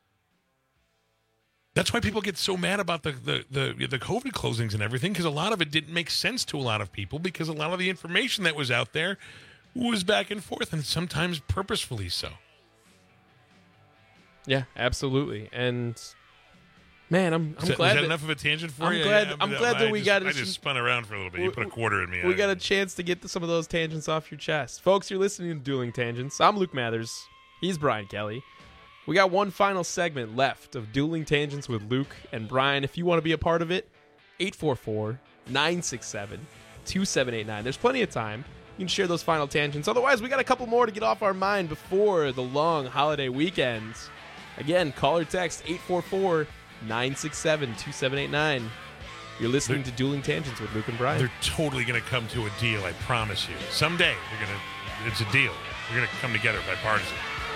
That's why people get so mad about the, the, the, the COVID closings and everything, because a lot of it didn't make sense to a lot of people because a lot of the information that was out there was back and forth, and sometimes purposefully so. Yeah, absolutely. And man, I'm, I'm that, glad was that, that enough of a tangent for I'm you. Glad, yeah, I'm I, glad I, that I we just, got. I just spun around for a little bit. You put a quarter in me. We I, got a chance to get to some of those tangents off your chest, folks. You're listening to Dueling Tangents. I'm Luke Mathers. He's Brian Kelly. We got one final segment left of Dueling Tangents with Luke and Brian. If you want to be a part of it, eight four four, nine six seven, two seven eight nine. There's plenty of time. You can share those final tangents. Otherwise, we got a couple more to get off our mind before the long holiday weekend. Again, call or text eight four four, nine six seven, two seven eight nine. You're listening they're, to Dueling Tangents with Luke and Brian. They're totally going to come to a deal, I promise you. Someday, they're going to. It's a deal. They're going to come together bipartisan.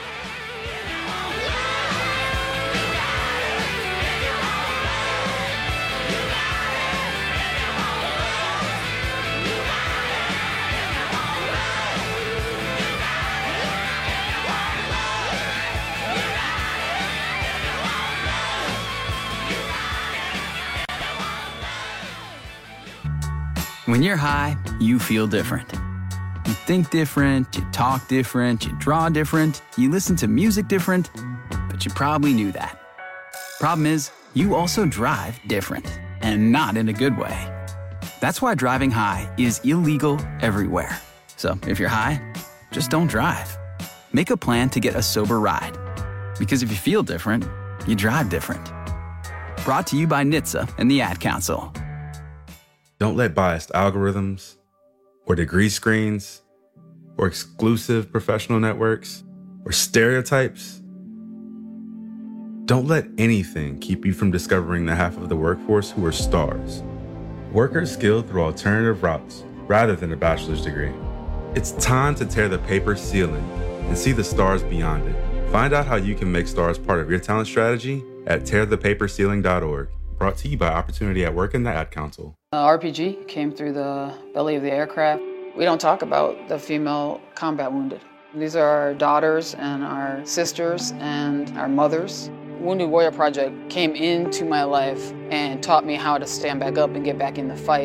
When you're high, you feel different. You think different, you talk different, you draw different, you listen to music different, but you probably knew that. Problem is, you also drive different, and not in a good way. That's why driving high is illegal everywhere. So if you're high, just don't drive. Make a plan to get a sober ride. Because if you feel different, you drive different. Brought to you by N H T S A and the Ad Council. Don't let biased algorithms or degree screens or exclusive professional networks or stereotypes. Don't let anything keep you from discovering the half of the workforce who are stars. Workers skilled through alternative routes rather than a bachelor's degree. It's time to tear the paper ceiling and see the stars beyond it. Find out how you can make stars part of your talent strategy at tear the paper ceiling dot org. Brought to you by Opportunity at Work and the Ad Council. Uh, R P G came through the belly of the aircraft. We don't talk about the female combat wounded. These are our daughters and our sisters and our mothers. Wounded Warrior Project came into my life and taught me how to stand back up and get back in the fight.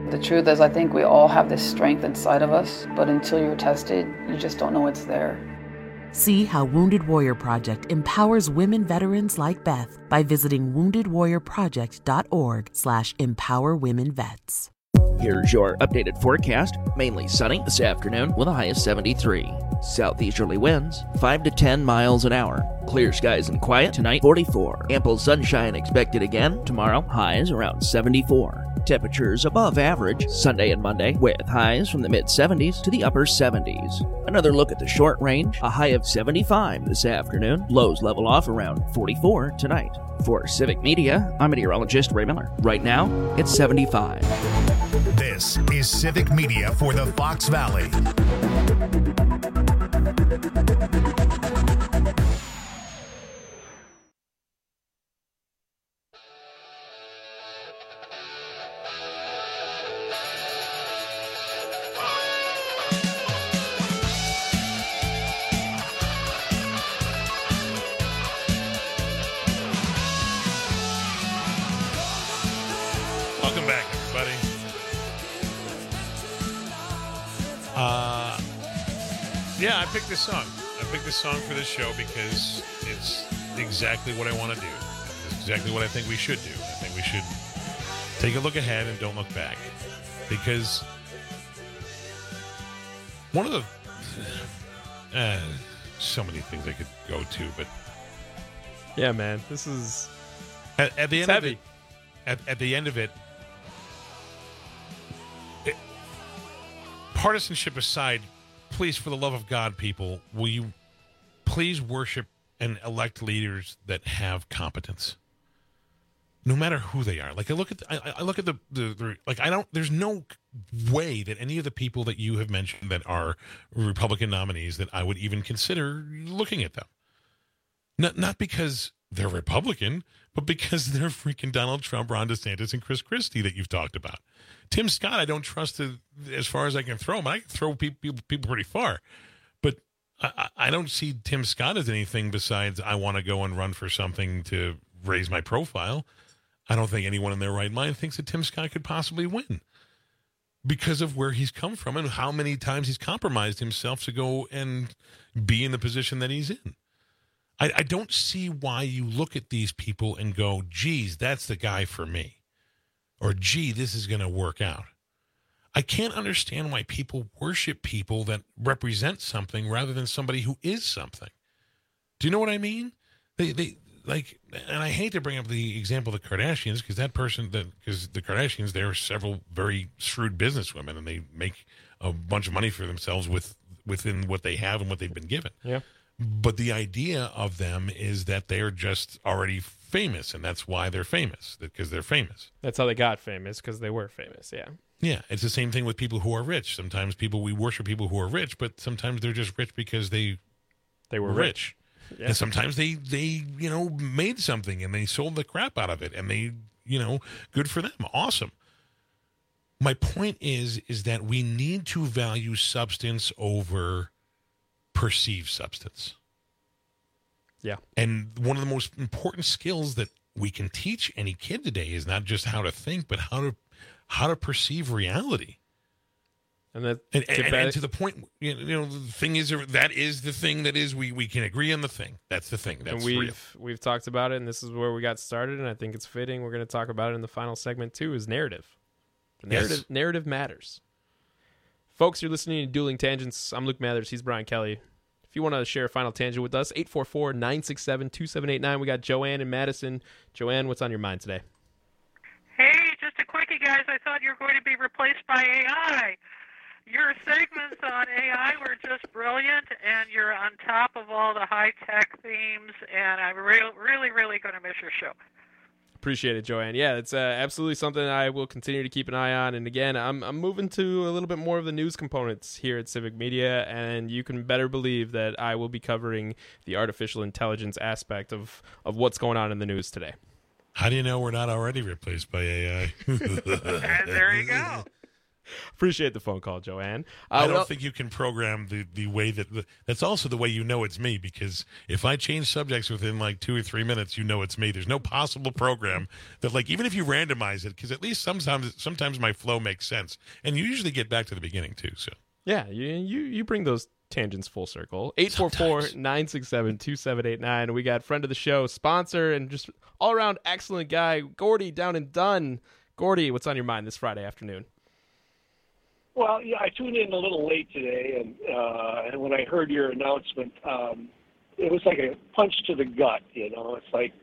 The truth is, I think we all have this strength inside of us, but until you're tested, you just don't know it's there. See how Wounded Warrior Project empowers women veterans like Beth by visiting wounded warrior project dot org slash empower women vets. Here's your updated forecast. Mainly sunny this afternoon with a high of seventy-three. Southeasterly winds, five to ten miles an hour. Clear skies and quiet tonight, forty-four. Ample sunshine expected again tomorrow, highs around seventy-four. Temperatures above average Sunday and Monday with highs from the mid-seventies to the upper seventies. Another look at the short range, a high of seventy-five this afternoon. Lows level off around forty-four tonight. For Civic Media, I'm meteorologist Ray Miller. Right now, it's seventy-five. This is Civic Media for the Fox Valley. Welcome back, everybody. Uh, yeah, I picked this song. I picked this song for this show because it's exactly what I want to do. It's exactly what I think we should do. I think we should take a look ahead and don't look back. Because one of the... Uh, so many things I could go to, but... Yeah, man, this is... At, at the end heavy. of it... At, at the end of it, it, partisanship aside, please, for the love of God, people, will you please worship and elect leaders that have competence, no matter who they are. Like I look at, the, I, I look at the, the, the, like I don't. There's no way that any of the people that you have mentioned that are Republican nominees that I would even consider looking at them. Not not because they're Republican, but because they're freaking Donald Trump, Ron DeSantis, and Chris Christie that you've talked about. Tim Scott, I don't trust to, as far as I can throw him. I can throw people, people pretty far. But I, I don't see Tim Scott as anything besides I want to go and run for something to raise my profile. I don't think anyone in their right mind thinks that Tim Scott could possibly win because of where he's come from and how many times he's compromised himself to go and be in the position that he's in. I, I don't see why you look at these people and go, geez, that's the guy for me. Or, gee, this is going to work out. I can't understand why people worship people that represent something rather than somebody who is something. Do you know what I mean? They, they like, and I hate to bring up the example of the Kardashians because that person, that because the Kardashians, they're several very shrewd businesswomen and they make a bunch of money for themselves with within what they have and what they've been given. Yeah. But the idea of them is that they're just already famous, and that's why they're famous, because they're famous. That's how they got famous, because they were famous, yeah. Yeah, it's the same thing with people who are rich. Sometimes people, we worship people who are rich, but sometimes they're just rich because they they were rich. rich. Yeah. And sometimes they, they, you know, made something, and they sold the crap out of it, and they, you know, good for them. Awesome. My point is, is that we need to value substance over perceived substance. Yeah. And one of the most important skills that we can teach any kid today is not just how to think, but how to how to perceive reality. And that and, and, and to the point, you know, the thing is, that is the thing that is, we, we can agree on the thing. That's the thing. That's and we've, real. We've talked about it, and this is where we got started, and I think it's fitting. We're going to talk about it in the final segment, too, is narrative. The narrative, yes. narrative matters. Folks, you're listening to Dueling Tangents. I'm Luke Mathers. He's Brian Kelly. If you want to share a final tangent with us, eight four four, nine six seven, two seven eight nine. We got Joanne in Madison. Joanne, what's on your mind today? Hey, just a quickie, guys. I thought you were going to be replaced by A I. Your segments on A I were just brilliant, and you're on top of all the high-tech themes, and I'm re- really, really going to miss your show. Appreciate it, Joanne. Yeah, it's uh, absolutely something I will continue to keep an eye on. And again, I'm I'm moving to a little bit more of the news components here at Civic Media, and you can better believe that I will be covering the artificial intelligence aspect of, of what's going on in the news today. How do you know we're not already replaced by A I? And there you go. Appreciate the phone call, Joanne. Uh, I don't well, think you can program the, the way that the, that's also the way you know it's me, because if I change subjects within like two or three minutes, you know it's me. There's no possible program that, like, even if you randomize it, because at least sometimes sometimes my flow makes sense, and you usually get back to the beginning too. So yeah, you you, you bring those tangents full circle. eight four four, nine six seven, two seven eight nine. We got friend of the show, sponsor, and just all around excellent guy, Gordy down in Dunn. Gordy, what's on your mind this Friday afternoon? Well, yeah, I tuned in a little late today, and uh, and when I heard your announcement, um, it was like a punch to the gut. You know, it's like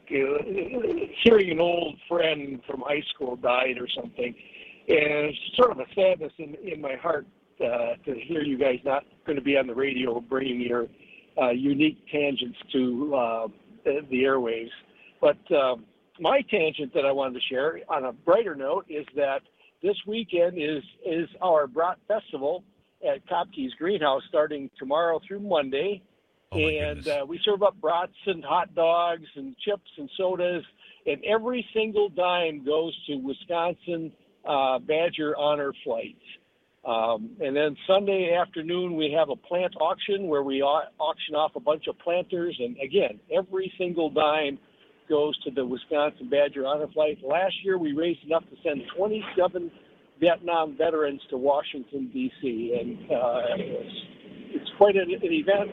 uh, hearing an old friend from high school died or something, and it's sort of a sadness in in my heart uh, to hear you guys not going to be on the radio bringing your uh, unique tangents to uh, the, the airwaves. But um, my tangent that I wanted to share, on a brighter note, is that this weekend is is our Brat Festival at Kopke's Greenhouse, starting tomorrow through Monday. Oh and uh, we serve up brats and hot dogs and chips and sodas, and every single dime goes to Wisconsin uh, Badger Honor Flights. Um, and then Sunday afternoon, we have a plant auction where we au- auction off a bunch of planters. And again, every single dime goes to the Wisconsin Badger Honor Flight. Last year, we raised enough to send twenty-seven Vietnam veterans to Washington, D C, and uh, it's, it's quite an, an event.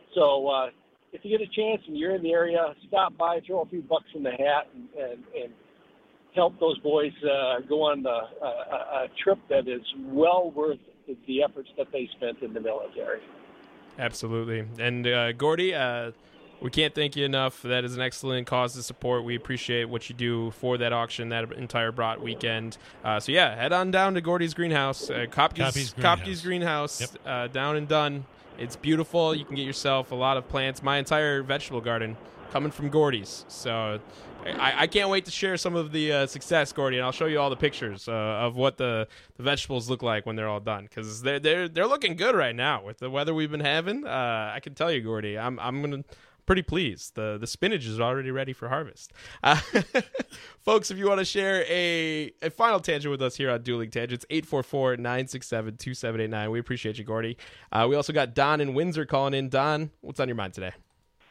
So uh, if you get a chance and you're in the area, stop by, throw a few bucks in the hat, and, and, and help those boys uh, go on the, uh, a trip that is well worth the efforts that they spent in the military. Absolutely. And uh, Gordy, uh, we can't thank you enough. That is an excellent cause to support. We appreciate what you do for that auction, that entire Brat weekend. Uh, so, yeah, head on down to Gordy's Greenhouse, uh, Kopke's, Kopke's Greenhouse, Kopke's Greenhouse yep. uh, down and Dunn. It's beautiful. You can get yourself a lot of plants. My entire vegetable garden coming from Gordy's. So I, I can't wait to share some of the uh, success, Gordy, and I'll show you all the pictures uh, of what the, the vegetables look like when they're all done, because they're, they're, they're looking good right now with the weather we've been having. Uh, I can tell you, Gordy, I'm, I'm going to... pretty pleased. The the spinach is already ready for harvest. Uh, folks, if you want to share a, a final tangent with us here on Dueling Tangents, eight four four, nine six seven, two seven eight nine. We appreciate you, Gordy. Uh, we also got Don in Windsor calling in. Don, what's on your mind today?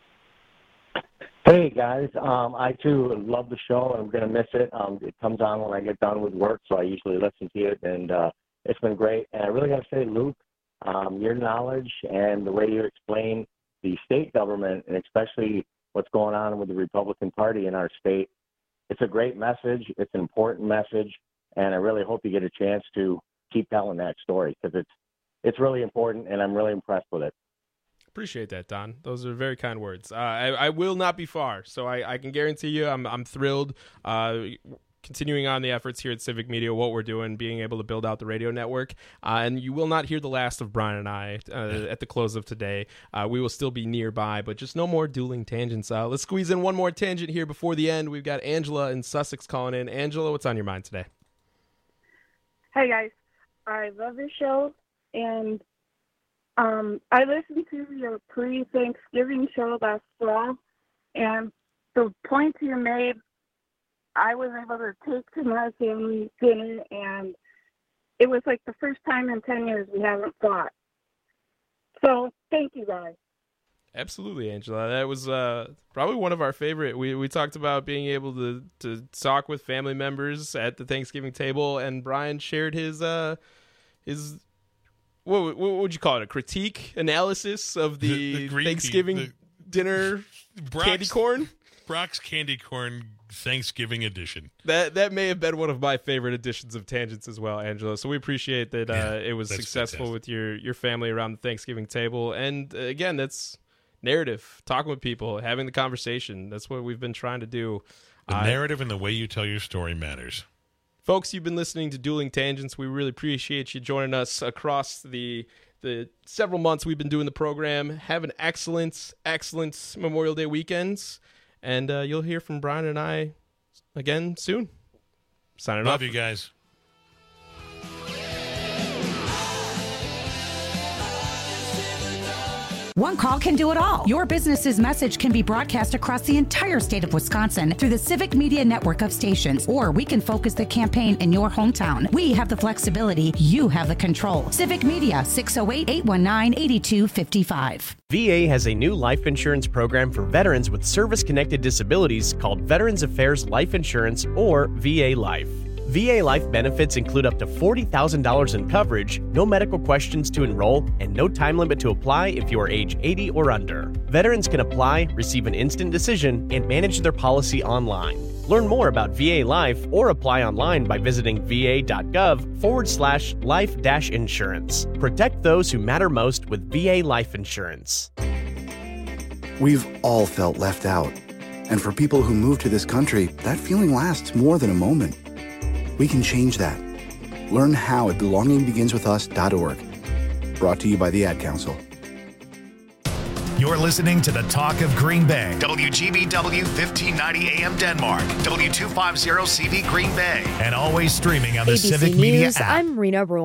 Hey, guys. Um, I, too, love the show, and I'm going to miss it. Um, it comes on when I get done with work, so I usually listen to it, and uh, it's been great. And I really got to say, Luke, um, your knowledge and the way you explain the state government, and especially what's going on with the Republican Party in our state, it's a great message. It's an important message, and I really hope you get a chance to keep telling that story, because it's it's really important, and I'm really impressed with it. Appreciate that, Don. Those are very kind words. Uh, I, I will not be far, so I, I can guarantee you I'm I'm thrilled. Uh, continuing on the efforts here at Civic Media, what we're doing, being able to build out the radio network. Uh, and you will not hear the last of Brian and I uh, at the close of today. Uh, we will still be nearby, but just no more dueling tangents. Uh, let's squeeze in one more tangent here before the end. We've got Angela in Sussex calling in. Angela, what's on your mind today? Hey, guys. I love your show, and um, I listened to your pre-Thanksgiving show last fall, and the points you made, I was able to take to my family dinner, and it was like the first time in ten years we haven't fought. So thank you, guys. Absolutely, Angela. That was uh, probably one of our favorite. We we talked about being able to, to talk with family members at the Thanksgiving table, and Brian shared his uh, his what, what would you call it? A critique analysis of the, the, the Thanksgiving the, dinner Brock's, candy corn. Brock's candy corn Thanksgiving edition. That that may have been one of my favorite editions of Tangents as well, Angela. So we appreciate that yeah, uh, it was successful fantastic. with your, your family around the Thanksgiving table. And uh, again, that's narrative, talking with people, having the conversation. That's what we've been trying to do. The uh, narrative and the way you tell your story matters. Folks, you've been listening to Dueling Tangents. We really appreciate you joining us across the the several months we've been doing the program. Have an excellent, excellent Memorial Day weekend. And uh, you'll hear from Brian and I again soon. Signing off. Love you guys. One call can do it all. Your business's message can be broadcast across the entire state of Wisconsin through the Civic Media network of stations, or we can focus the campaign in your hometown. We have the flexibility. You have the control. Civic Media, six oh eight, eight one nine, eight two five five. V A has a new life insurance program for veterans with service-connected disabilities called Veterans Affairs Life Insurance, or V A Life. V A Life benefits include up to forty thousand dollars in coverage, no medical questions to enroll, and no time limit to apply if you are age eighty or under. Veterans can apply, receive an instant decision, and manage their policy online. Learn more about V A Life or apply online by visiting va.gov forward slash life dash insurance. Protect those who matter most with V A Life Insurance. We've all felt left out. And for people who move to this country, that feeling lasts more than a moment. We can change that. Learn how at belonging begins with us dot org. Brought to you by the Ad Council. You're listening to the Talk of Green Bay. W G B W fifteen ninety A M Denmark. W two fifty C B Green Bay. And always streaming on the A B C Civic News, Media app. I'm Rena Roy.